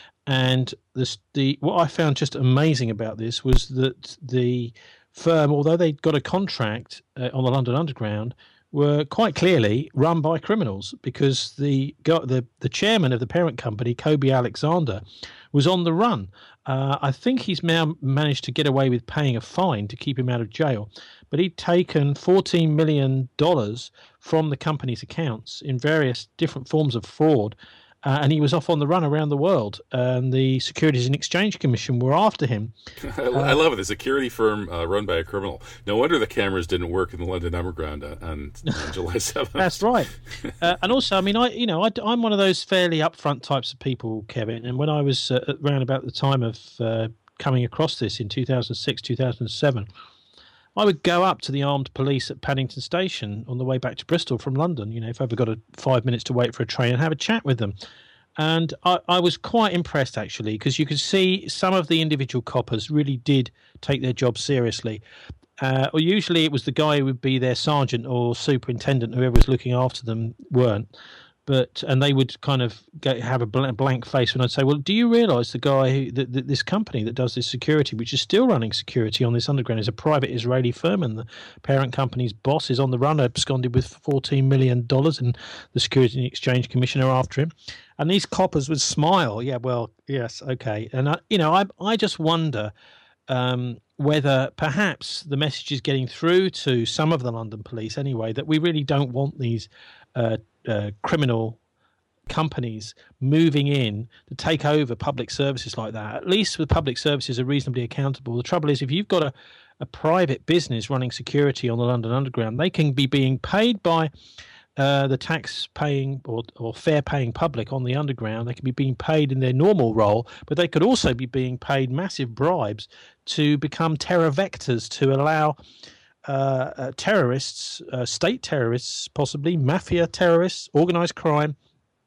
Speaker 3: And this, the what I found just amazing about this was that the firm, although they'd got a contract uh, on the London Underground, were quite clearly run by criminals, because the the the chairman of the parent company, Kobe Alexander, was on the run. Uh, I think he's now managed to get away with paying a fine to keep him out of jail, but he'd taken fourteen million dollars from the company's accounts in various different forms of fraud. Uh, and he was off on the run around the world. And the Securities and Exchange Commission were after him.
Speaker 2: I, I love it. A security firm uh, run by a criminal. No wonder the cameras didn't work in the London Underground on, on, on July seventh.
Speaker 3: That's right. Uh, and also, I mean, I you know, I, I'm one of those fairly upfront types of people, Kevin. And when I was uh, around about the time of uh, coming across this in two thousand six, two thousand seven, I would go up to the armed police at Paddington Station on the way back to Bristol from London, you know, if I ever got a five minutes to wait for a train, and have a chat with them. And I, I was quite impressed, actually, because you could see some of the individual coppers really did take their job seriously. Uh, or usually it was the guy who would be their sergeant or superintendent, whoever was looking after them, weren't. But and they would kind of go, have a blank face when I'd say, well, do you realise the guy, who, the, the, this company that does this security, which is still running security on this underground, is a private Israeli firm, and the parent company's boss is on the run, absconded with fourteen million dollars, and the Securities and Exchange Commission are after him. And these coppers would smile. Yeah, well, yes, okay. And, I, you know, I, I just wonder um, whether perhaps the message is getting through to some of the London police anyway, that we really don't want these uh, uh, criminal companies moving in to take over public services like that. At least the public services are reasonably accountable. The trouble is, if you've got a, a private business running security on the London Underground, they can be being paid by uh, the tax-paying or, or fare-paying public on the Underground. They can be being paid in their normal role, but they could also be being paid massive bribes to become terror vectors, to allow uh, uh, terrorists, uh, state terrorists, possibly mafia terrorists, organised crime,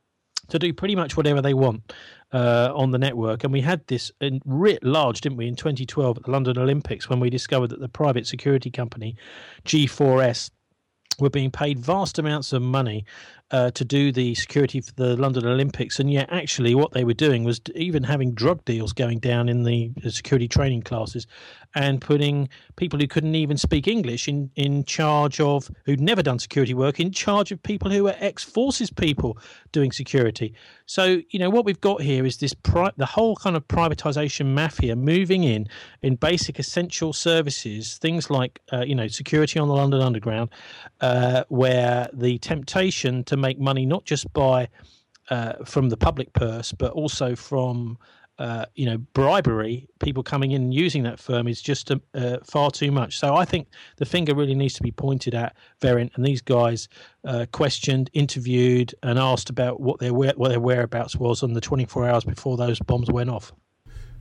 Speaker 3: to do pretty much whatever they want uh, on the network. And we had this in writ large, didn't we, in twenty twelve at the London Olympics, when we discovered that the private security company G four S were being paid vast amounts of money uh, to do the security for the London Olympics. And yet actually what they were doing was even having drug deals going down in the security training classes, and putting people who couldn't even speak English in, in charge of, who'd never done security work, in charge of people who were ex-forces people doing security. So, you know, what we've got here is this pri- the whole kind of privatization mafia moving in, in basic essential services, things like, uh, you know, security on the London Underground, uh, where the temptation to make money not just by uh, from the public purse, but also from Uh, you know, bribery, people coming in and using that firm, is just uh, uh, far too much. So I think the finger really needs to be pointed at Verint, and these guys uh, questioned, interviewed, and asked about what their what their whereabouts was on the twenty-four hours before those bombs went off.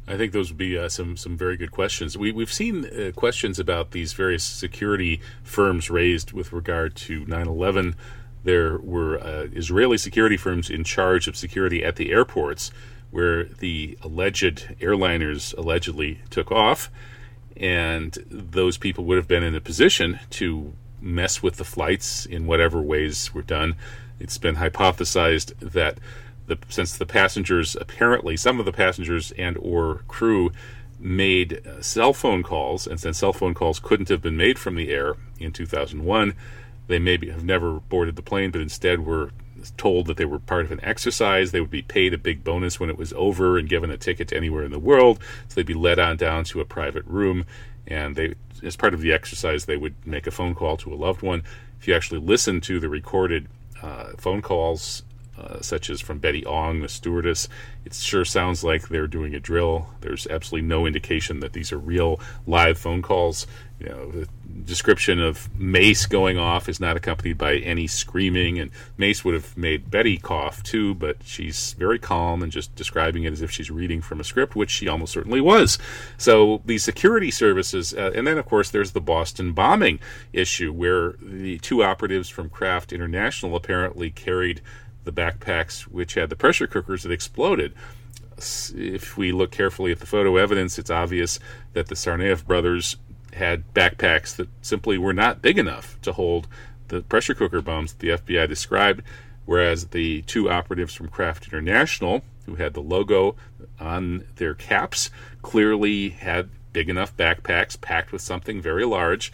Speaker 2: I think those would be uh, some some very good questions. We, we've seen uh, questions about these various security firms raised with regard to nine eleven. There were uh, Israeli security firms in charge of security at the airports where the alleged airliners allegedly took off, and those people would have been in a position to mess with the flights in whatever ways were done. It's been hypothesized that The, since the passengers, apparently some of the passengers and or crew made uh, cell phone calls, and since cell phone calls couldn't have been made from the air in two thousand one, they maybe have never boarded the plane, but instead were told that they were part of an exercise. They would be paid a big bonus when it was over and given a ticket to anywhere in the world, so they'd be led on down to a private room, and they, as part of the exercise, they would make a phone call to a loved one. If you actually listen to the recorded uh, phone calls, Uh, such as from Betty Ong, the stewardess, it sure sounds like they're doing a drill. There's absolutely no indication that these are real live phone calls. You know, the description of Mace going off is not accompanied by any screaming, and Mace would have made Betty cough too, but she's very calm and just describing it as if she's reading from a script, which she almost certainly was. So the security services, uh, and then of course there's the Boston bombing issue, where the two operatives from Kraft International apparently carried the backpacks which had the pressure cookers that exploded. If we look carefully at the photo evidence, it's obvious that the Tsarnaev brothers had backpacks that simply were not big enough to hold the pressure cooker bombs that the F B I described, whereas the two operatives from Kraft International, who had the logo on their caps, clearly had big enough backpacks packed with something very large.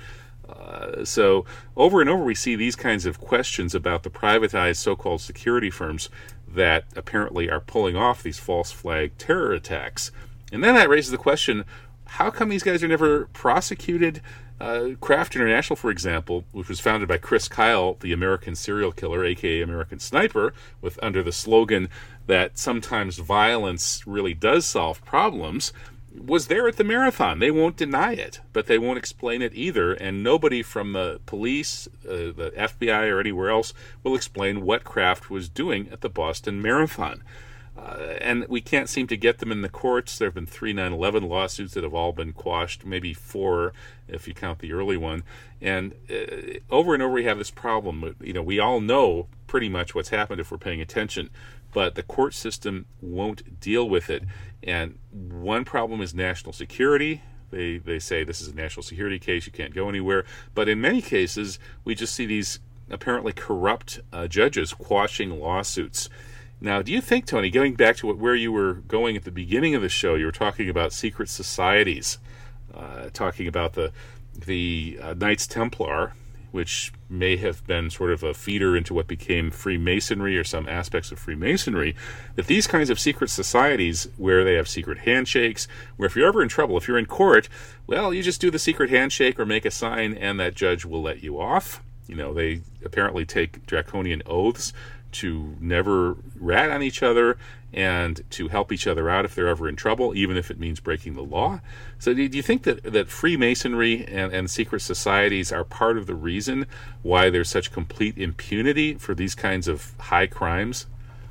Speaker 2: Uh, so over and over we see these kinds of questions about the privatized so-called security firms that apparently are pulling off these false flag terror attacks. And then that raises the question, how come these guys are never prosecuted? Uh, Kraft International, for example, which was founded by Chris Kyle, the American serial killer, aka American Sniper, with under the slogan that sometimes violence really does solve problems, was there at the marathon. They won't deny it, but they won't explain it either, and nobody from the police, uh, the F B I, or anywhere else will explain what Kraft was doing at the Boston Marathon. Uh, and we can't seem to get them in the courts. There have been three nine eleven lawsuits that have all been quashed, maybe four if you count the early one. And uh, over and over we have this problem. You know, we all know pretty much what's happened if we're paying attention, but the court system won't deal with it. And one problem is national security. They they say this is a national security case, you can't go anywhere. But in many cases, we just see these apparently corrupt uh, judges quashing lawsuits. Now, do you think, Tony, going back to what, where you were going at the beginning of the show, you were talking about secret societies, uh, talking about the the uh, Knights Templar, which may have been sort of a feeder into what became Freemasonry or some aspects of Freemasonry, that these kinds of secret societies where they have secret handshakes, where if you're ever in trouble, if you're in court, well, you just do the secret handshake or make a sign and that judge will let you off. You know, they apparently take draconian oaths to never rat on each other and to help each other out if they're ever in trouble, even if it means breaking the law. So do you think that, that Freemasonry and, and secret societies are part of the reason why there's such complete impunity for these kinds of high crimes?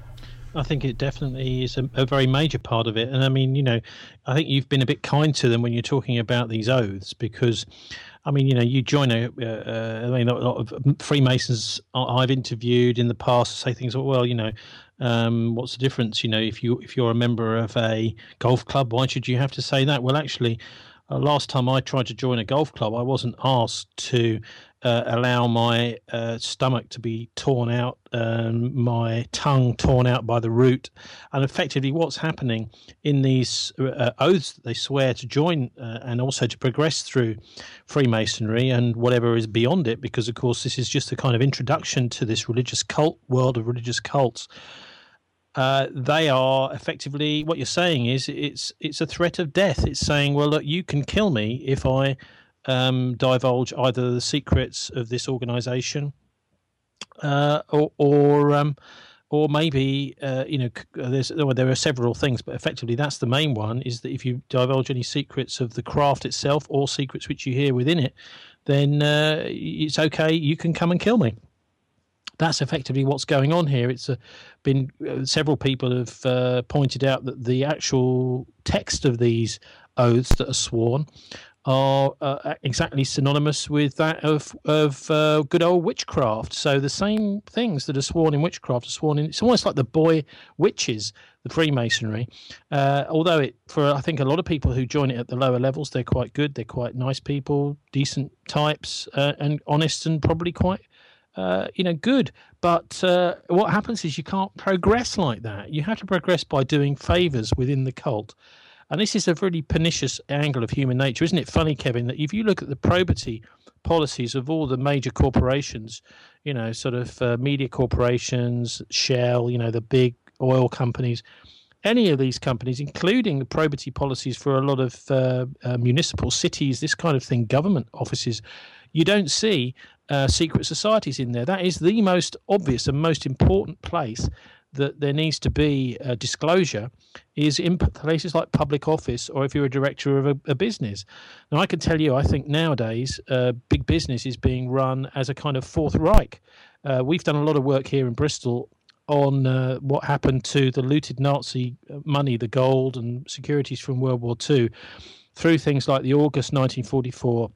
Speaker 3: I think it definitely is a, a very major part of it. And I mean, you know, I think you've been a bit kind to them when you're talking about these oaths, because I mean, you know, you join a, uh, I mean, a lot of Freemasons I've interviewed in the past say things like, well, you know, um, what's the difference? You know, if you if you're a member of a golf club, why should you have to say that? Well, actually, uh, last time I tried to join a golf club, I wasn't asked to uh, allow my uh, stomach to be torn out, um, my tongue torn out by the root. And effectively what's happening in these uh, oaths that they swear to join uh, and also to progress through Freemasonry and whatever is beyond it, because, of course, this is just a kind of introduction to this religious cult, world of religious cults. Uh, they are effectively, what you're saying is it's it's a threat of death. It's saying, well, look, you can kill me if I um, divulge either the secrets of this organization uh, or or, um, or maybe, uh, you know, there's, well, there are several things, but effectively that's the main one, is that if you divulge any secrets of the craft itself or secrets which you hear within it, then uh, it's okay, you can come and kill me. that's effectively what's going on here. It's uh, been uh, several people have uh, pointed out that the actual text of these oaths that are sworn are uh, exactly synonymous with that of of uh, good old witchcraft. So the same things that are sworn in witchcraft are sworn in. It's almost like the boy witches, the Freemasonry. Uh, although it, for I think a lot of people who join it at the lower levels, they're quite good. They're quite nice people, decent types, uh, and honest, and probably quite uh, you know good. But uh, what happens is you can't progress like that. You have to progress by doing favors within the cult. And this is a really pernicious angle of human nature. Isn't it funny, Kevin, that if you look at the probity policies of all the major corporations, you know, sort of uh, media corporations, Shell, you know, the big oil companies, any of these companies, including the probity policies for a lot of uh, uh, municipal cities, this kind of thing, government offices, you don't see uh, secret societies in there. That is the most obvious and most important place that there needs to be a disclosure is in places like public office, or if you're a director of a, a business. Now, I can tell you, I think nowadays uh, big business is being run as a kind of Fourth Reich. Uh, we've done a lot of work here in Bristol on uh, what happened to the looted Nazi money, the gold and securities from World War Two, through things like the August nineteen forty-four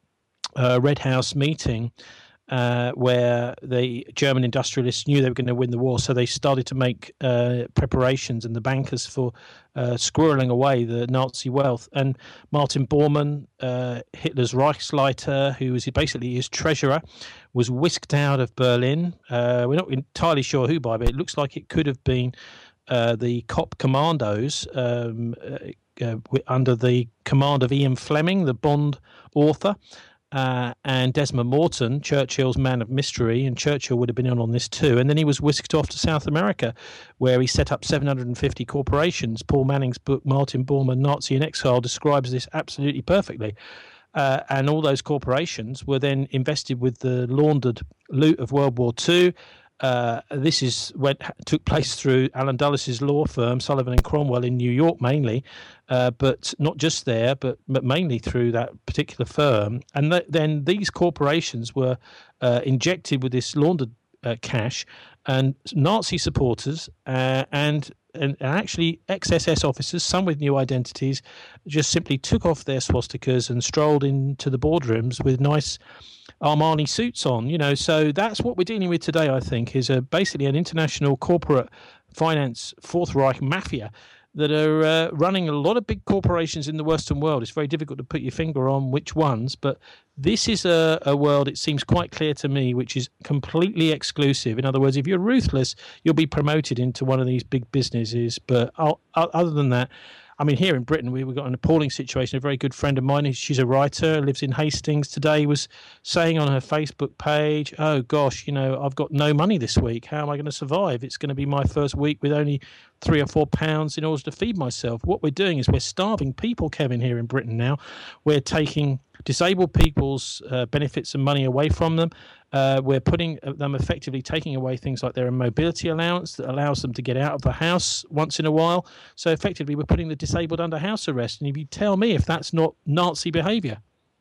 Speaker 3: uh, Red House meeting, Uh, where the German industrialists knew they were going to win the war, so they started to make uh, preparations, and the bankers for uh, squirreling away the Nazi wealth. And Martin Bormann, uh, Hitler's Reichsleiter, who was basically his treasurer, was whisked out of Berlin. Uh, we're not entirely sure who by, but it looks like it could have been uh, the Cop Commandos um, uh, uh, under the command of Ian Fleming, the Bond author. Uh, and Desmond Morton, Churchill's man of mystery, and Churchill would have been in on this too. And then he was whisked off to South America, where he set up seven hundred fifty corporations. Paul Manning's book, Martin Bormann, Nazi in Exile, describes this absolutely perfectly. Uh, and all those corporations were then invested with the laundered loot of World War Two. Uh, this is what took place through Alan Dulles' law firm, Sullivan and Cromwell, in New York mainly, uh, but not just there, but, but mainly through that particular firm. And th- then these corporations were uh, injected with this laundered uh, cash, and Nazi supporters uh, and, and actually ex-S S officers, some with new identities, just simply took off their swastikas and strolled into the boardrooms with nice Armani suits on, you know. So that's what we're dealing with today, I think, is a, basically an international corporate finance Fourth Reich mafia that are uh, running a lot of big corporations in the Western world. It's very difficult to put your finger on which ones, but this is a, a world, it seems quite clear to me, which is completely exclusive. In other words, if you're ruthless, you'll be promoted into one of these big businesses. But I'll, I'll, other than that, I mean, here in Britain, we've got an appalling situation. A very good friend of mine, she's a writer, lives in Hastings today, was saying on her Facebook page, oh, gosh, you know, I've got no money this week. How am I going to survive? It's going to be my first week with only three or four pounds in order to feed myself. What we're doing is we're starving people, Kevin, here in Britain now. We're taking disabled people's uh, benefits and money away from them. Uh, we're putting them effectively taking away things like their mobility allowance that allows them to get out of the house once in a while. So effectively, we're putting the disabled under house arrest. And if you tell me if that's not Nazi behavior.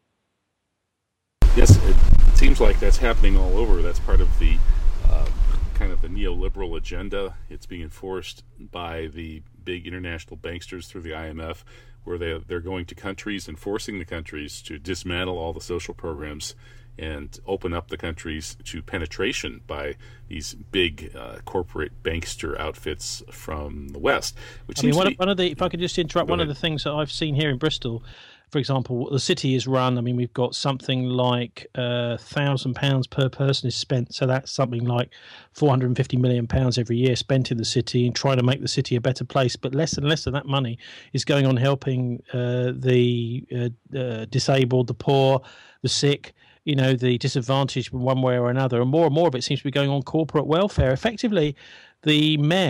Speaker 2: Yes, it seems like that's happening all over. That's part of the uh, kind of the neoliberal agenda. It's being enforced by the big international banksters through the I M F, where they, they're going to countries and forcing the countries to dismantle all the social programs and open up the countries to penetration by these big uh, corporate bankster outfits from the West. Which
Speaker 3: I mean, one,
Speaker 2: be,
Speaker 3: one of the, if I could just interrupt, one ahead. of the things that I've seen here in Bristol, for example, the city is run. I mean, we've got something like a uh, thousand pounds per person is spent. So that's something like four hundred fifty million pounds every year spent in the city and trying to make the city a better place. But less and less of that money is going on helping uh, the uh, uh, disabled, the poor, the sick, you know, the disadvantaged one way or another. And more and more of it seems to be going on corporate welfare. Effectively, the mayor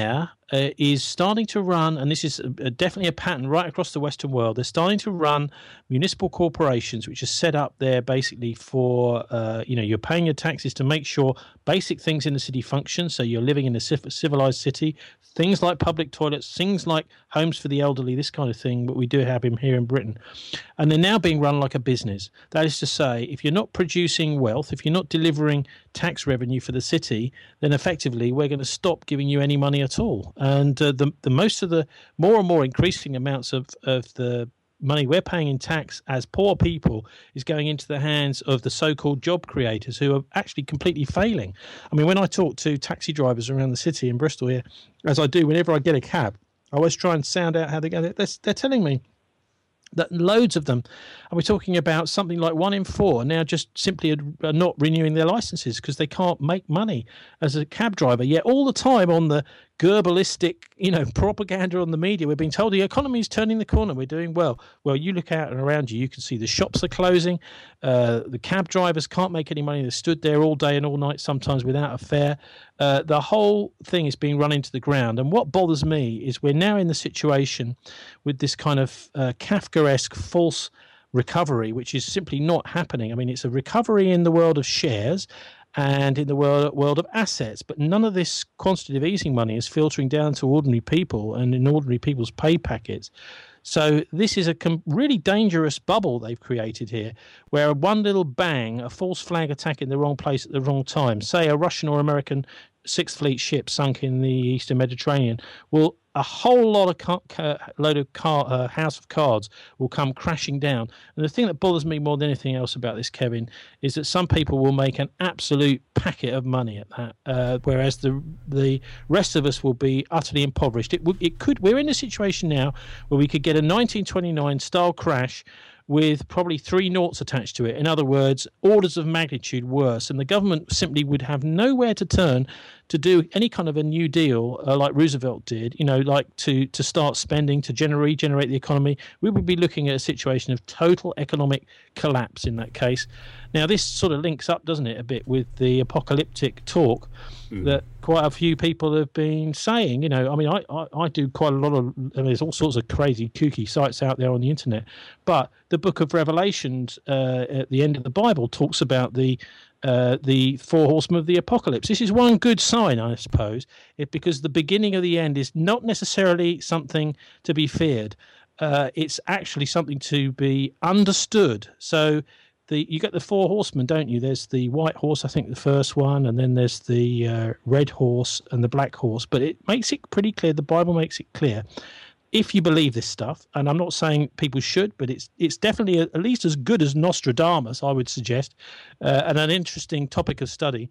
Speaker 3: uh, is starting to run, and this is a, a, definitely a pattern right across the Western world. They're starting to run municipal corporations, which are set up there basically for, uh, you know, you're paying your taxes to make sure basic things in the city function. So you're living in a civilized city, things like public toilets, things like homes for the elderly, this kind of thing, but we do have them here in Britain. And they're now being run like a business. That is to say, if you're not producing wealth, if you're not delivering tax revenue for the city, then effectively we're going to stop giving you any money at all. And uh, the the most of the more and more increasing amounts of, of the money we're paying in tax as poor people is going into the hands of the so-called job creators who are actually completely failing. I mean, when I talk to taxi drivers around the city in Bristol here, as I do whenever I get a cab, I always try and sound out how they go. They're, they're telling me that loads of them, and we're talking about something like one in four now just simply are not renewing their licenses because they can't make money as a cab driver. Yet all the time on the Goebbelsistic, you know, propaganda on the media, we're being told the economy is turning the corner, we're doing well. Well, you look out and around you, you can see the shops are closing, uh, the cab drivers can't make any money, they stood there all day and all night, sometimes without a fare. Uh, the whole thing is being run into the ground. And what bothers me is we're now in the situation with this kind of uh, Kafkaesque false recovery, which is simply not happening. I mean, it's a recovery in the world of shares and in the world, world of assets, but none of this quantitative easing money is filtering down to ordinary people and in ordinary people's pay packets. So this is a com- really dangerous bubble they've created here, where one little bang, a false flag attack in the wrong place at the wrong time, say a Russian or American Sixth Fleet ship sunk in the Eastern Mediterranean, will a whole lot of car, car, load of car, uh, house of cards will come crashing down. And the thing that bothers me more than anything else about this, Kevin, is that some people will make an absolute packet of money at that, uh, whereas the the rest of us will be utterly impoverished. It, it could. We're in a situation now where we could get a nineteen twenty-nine style crash with probably three noughts attached to it. In other words, orders of magnitude worse. And the government simply would have nowhere to turn to do any kind of a new deal uh, like Roosevelt did, you know, like to, to start spending, to generate, regenerate the economy. We would be looking at a situation of total economic collapse in that case. Now, this sort of links up, doesn't it, a bit with the apocalyptic talk mm. that quite a few people have been saying. You know, I mean, I, I, I do quite a lot of, I mean, there's all sorts of crazy, kooky sites out there on the internet, but the book of Revelations uh, at the end of the Bible talks about the uh, the four horsemen of the apocalypse. This is one good sign, I suppose, it, because the beginning of the end is not necessarily something to be feared. Uh, it's actually something to be understood. So the you get the four horsemen, don't you? There's the white horse, I think, the first one, and then there's the uh, red horse and the black horse. But it makes it pretty clear, the Bible makes it clear, if you believe this stuff, and I'm not saying people should, but it's it's definitely a, at least as good as Nostradamus, I would suggest, uh, and an interesting topic of study.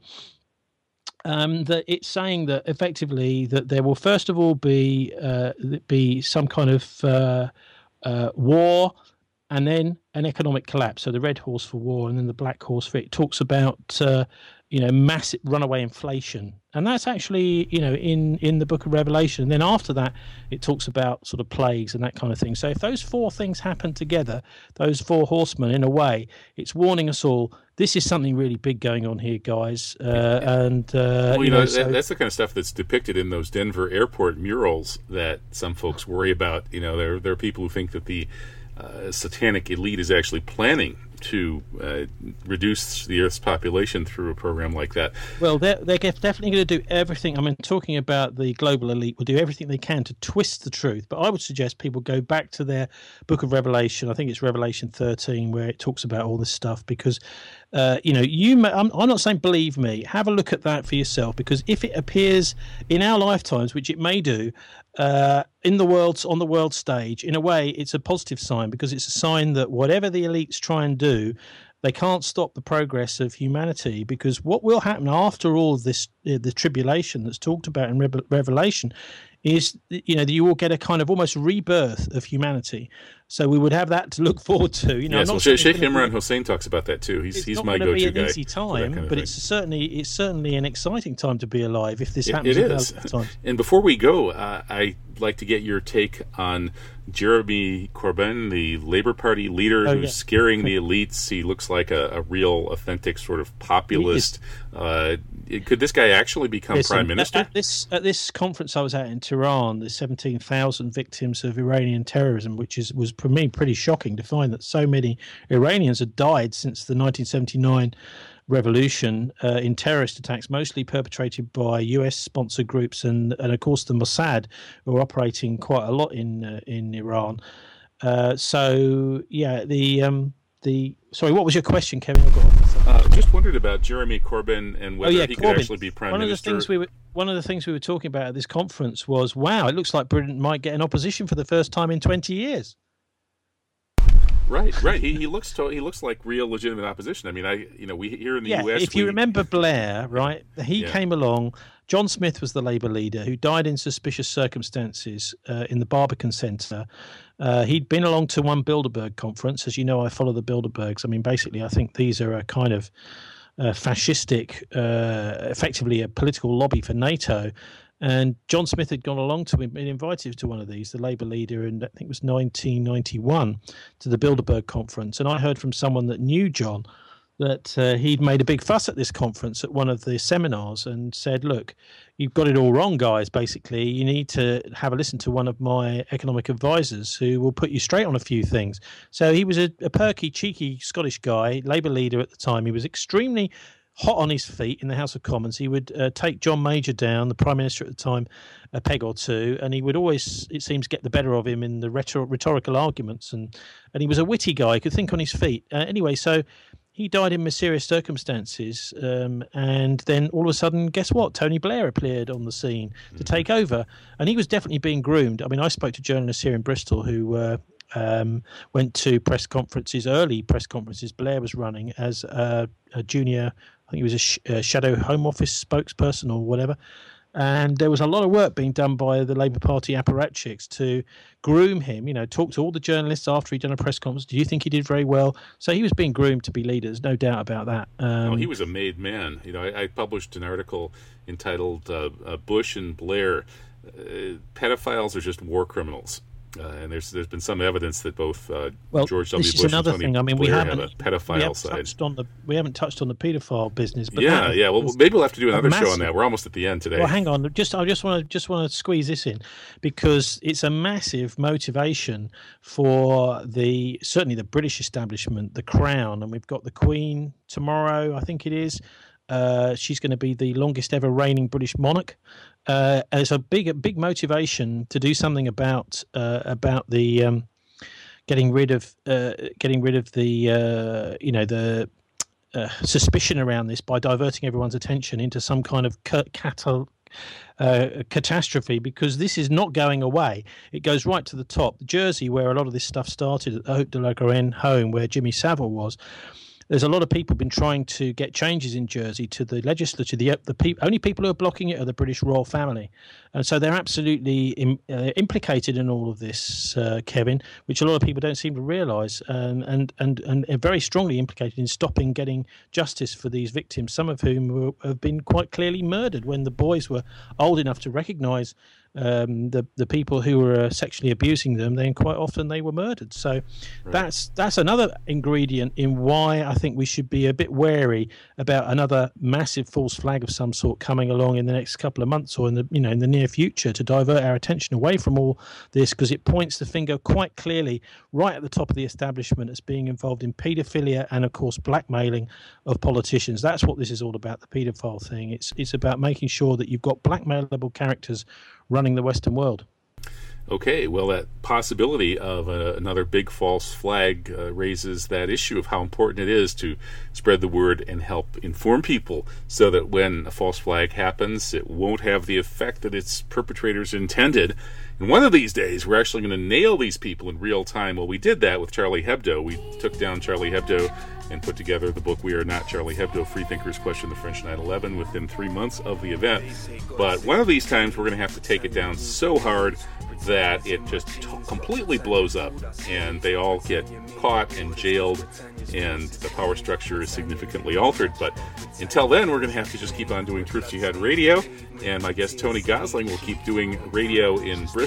Speaker 3: Um, that it's saying that effectively that there will first of all be uh, be some kind of uh, uh, war, and then an economic collapse. So the red horse for war, and then the black horse for it talks about uh, you know massive runaway inflation, and that's actually you know in in the book of Revelation. And then after that, it talks about sort of plagues and that kind of thing. So if those four things happen together, those four horsemen, in a way, it's warning us all. This is something really big going on here, guys. Uh, and uh,
Speaker 2: well, you,
Speaker 3: you
Speaker 2: know,
Speaker 3: know so,
Speaker 2: that's the kind of stuff that's depicted in those Denver airport murals that some folks worry about. You know, there there are people who think that the uh, satanic elite is actually planning to uh, reduce the Earth's population through a program like that.
Speaker 3: Well, they're, they're definitely going to do everything. I mean, talking about the global elite will do everything they can to twist the truth. But I would suggest people go back to their book of Revelation. I think it's Revelation thirteen, where it talks about all this stuff. Because, uh, you know, you may, I'm, I'm not saying believe me. Have a look at that for yourself. Because if it appears in our lifetimes, which it may do, uh, in the world, on the world stage, in a way, it's a positive sign, because it's a sign that whatever the elites try and do, they can't stop the progress of humanity. Because what will happen after all of this, uh, the tribulation that's talked about in Re- Revelation, is you know you will get a kind of almost rebirth of humanity. So we would have that to look forward to. You know,
Speaker 2: yes, well, Sheikh Imran Hussein talks about that too. He's he's my go-to guy.
Speaker 3: It's not going to be an easy time, kind of but thing. it's certainly it's certainly an exciting time to be alive if this
Speaker 2: it,
Speaker 3: happens.
Speaker 2: It is. And before we go, uh, I'd like to get your take on Jeremy Corbyn, the Labour Party leader,
Speaker 3: oh,
Speaker 2: who's
Speaker 3: yeah.
Speaker 2: scaring the elites. He looks like a, a real, authentic sort of populist. Uh, could this guy actually become
Speaker 3: Listen,
Speaker 2: prime minister?
Speaker 3: At, at this at this conference I was at in Tehran, the seventeen thousand victims of Iranian terrorism, which is was for me pretty shocking to find that so many Iranians had died since the nineteen seventy-nine revolution uh, in terrorist attacks, mostly perpetrated by U S-sponsored groups and, and of course, the Mossad, who are operating quite a lot in uh, in Iran. Uh, so, yeah, the um, the sorry, what was your question, Kevin? I've got
Speaker 2: uh, just wondered about Jeremy Corbyn and whether
Speaker 3: oh, yeah,
Speaker 2: he
Speaker 3: Corbyn.
Speaker 2: could actually be prime
Speaker 3: one
Speaker 2: minister.
Speaker 3: Of the things we were, one of the things we were talking about at this conference was, wow, it looks like Britain might get an opposition for the first time in twenty years.
Speaker 2: Right, right. He he looks to, he looks like real legitimate opposition. I mean, I you know we here in the
Speaker 3: yeah,
Speaker 2: U S.
Speaker 3: If
Speaker 2: we,
Speaker 3: you remember Blair, right? He
Speaker 2: yeah.
Speaker 3: came along. John Smith was the Labour leader who died in suspicious circumstances uh, in the Barbican Centre. Uh, he'd been along to one Bilderberg conference. As you know, I follow the Bilderbergs. I mean, basically, I think these are a kind of uh, fascistic, uh, effectively a political lobby for NATO. And John Smith had gone along to him, been invited to one of these, the Labour leader, in I think it was nineteen ninety-one, to the Bilderberg conference. And I heard from someone that knew John that uh, he'd made a big fuss at this conference at one of the seminars and said, look, you've got it all wrong, guys, basically. You need to have a listen to one of my economic advisors who will put you straight on a few things. So he was a, a perky, cheeky Scottish guy, Labour leader at the time. He was extremely hot on his feet in the House of Commons. He would uh, take John Major down, the Prime Minister at the time, a peg or two, and he would always, it seems, get the better of him in the rhetor- rhetorical arguments. And, and he was a witty guy, he could think on his feet. Uh, anyway, so he died in mysterious circumstances, um, and then all of a sudden, guess what? Tony Blair appeared on the scene to take over, and he was definitely being groomed. I mean, I spoke to journalists here in Bristol who uh, um, went to press conferences, early press conferences Blair was running as a, a junior, I think he was a, sh- a shadow Home Office spokesperson or whatever. And there was a lot of work being done by the Labour Party apparatchiks to groom him, you know, talk to all the journalists after he'd done a press conference. Do you think he did very well? So he was being groomed to be leader. There's no doubt about that. Um,
Speaker 2: well, he was a made man. You know, I, I published an article entitled uh, uh, Bush and Blair, uh, pedophiles are just war criminals. Uh, and there's there's been some evidence that both uh,
Speaker 3: well,
Speaker 2: George W.
Speaker 3: This is
Speaker 2: Bush
Speaker 3: another
Speaker 2: and Tony
Speaker 3: thing. I mean,
Speaker 2: Blair
Speaker 3: we haven't,
Speaker 2: have a pedophile
Speaker 3: we haven't
Speaker 2: side.
Speaker 3: Touched on the, we haven't touched on the paedophile business. But
Speaker 2: yeah,
Speaker 3: that,
Speaker 2: yeah. Well, maybe we'll have to do another
Speaker 3: massive,
Speaker 2: show on that. We're almost at the end today.
Speaker 3: Well, hang on. Just I just want to just want to squeeze this in because it's a massive motivation for the certainly the British establishment, the Crown, and we've got the Queen tomorrow. I think it is. Uh, she's going to be the longest ever reigning British monarch. Uh, and it's a big, a big motivation to do something about uh, about the um, getting rid of uh, getting rid of the uh, you know the uh, suspicion around this by diverting everyone's attention into some kind of catal. Uh, catastrophe, because this is not going away. It goes right to the top. Jersey, where a lot of this stuff started, at the Haute de la Garenne home, where Jimmy Savile was. There's a lot of people been trying to get changes in Jersey to the legislature. The the pe- only people who are blocking it are the British royal family, and so they're absolutely im- uh, implicated in all of this, uh, Kevin, which a lot of people don't seem to realise, um, and and and are very strongly implicated in stopping getting justice for these victims, some of whom were, have been quite clearly murdered when the boys were old enough to recognise um, the the people who were uh, sexually abusing them. Then quite often they were murdered. So right. that's that's another ingredient in why I think we should be a bit wary about another massive false flag of some sort coming along in the next couple of months or in the you know in the near future to divert our attention away from all this, because it points the finger quite clearly right at the top of the establishment as being involved in paedophilia and of course blackmailing of politicians. That's what this is all about, the paedophile thing. It's it's about making sure that you've got blackmailable characters running the Western world.
Speaker 2: Okay, well, that possibility of uh, another big false flag uh, raises that issue of how important it is to spread the word and help inform people so that when a false flag happens, it won't have the effect that its perpetrators intended. And one of these days, we're actually going to nail these people in real time. Well, we did that with Charlie Hebdo. We took down Charlie Hebdo and put together the book We Are Not Charlie Hebdo, Freethinkers Question the French nine eleven within three months of the event. But one of these times, we're going to have to take it down so hard that it just t- completely blows up and they all get caught and jailed and the power structure is significantly altered. But until then, we're going to have to just keep on doing Truth Jihad Radio, and my guest Tony Gosling will keep doing radio in Bristol.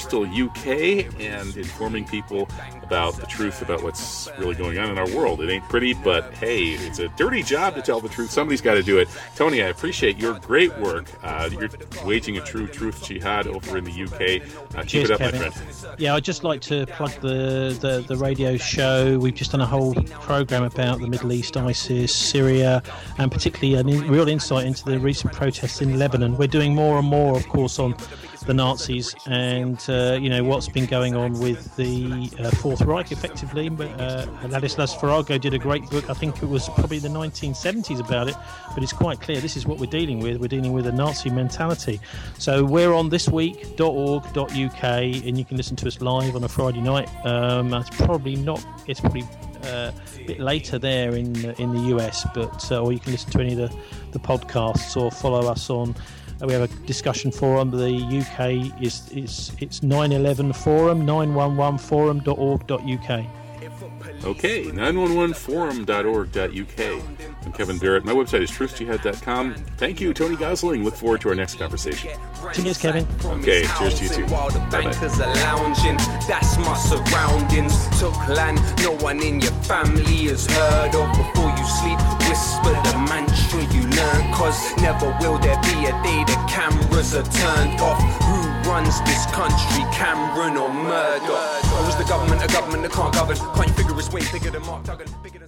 Speaker 2: Bristol, U K, and informing people about the truth about what's really going on in our world. It ain't pretty, but hey, it's a dirty job to tell the truth. Somebody's got to do it. Tony, I appreciate your great work. Uh, you're waging a true truth jihad over in the U K. Uh, keep
Speaker 3: Cheers,
Speaker 2: it up,
Speaker 3: Kevin.
Speaker 2: my friend.
Speaker 3: Yeah, I'd just like to plug the, the, the radio show. We've just done a whole program about the Middle East, ISIS, Syria, and particularly a in, real insight into the recent protests in Lebanon. We're doing more and more, of course, on the Nazis and uh, you know what's been going on with the uh, Fourth Reich, effectively. Uh, Ladislas Farago did a great book. I think it was probably the nineteen seventies about it, but it's quite clear this is what we're dealing with. We're dealing with a Nazi mentality. So we're on this week dot org dot U K, and you can listen to us live on a Friday night. Um, it's probably not. It's probably uh, a bit later there in in the U S, but uh, or you can listen to any of the, the podcasts or follow us on. We have a discussion forum. The U K is is it's nine eleven forum, nine one one forum dot org dot U K.
Speaker 2: Okay, nine one one forum dot org dot U K. I'm Kevin Barrett. My website is truth jihad dot com. Thank you, Tony Gosling. Look forward to our next conversation.
Speaker 3: Cheers, Kevin.
Speaker 2: Okay, cheers to you too.
Speaker 1: While the bankers are lounging, that's my surroundings. Took land no one in your family has heard of. Before you sleep, whisper the mantra you learn, cause never will there be a day the cameras are turned off. Who runs this country, Cameron or Murdoch? Or is the government a government that can't govern? Can't you figure its way bigger than Mark Duggan?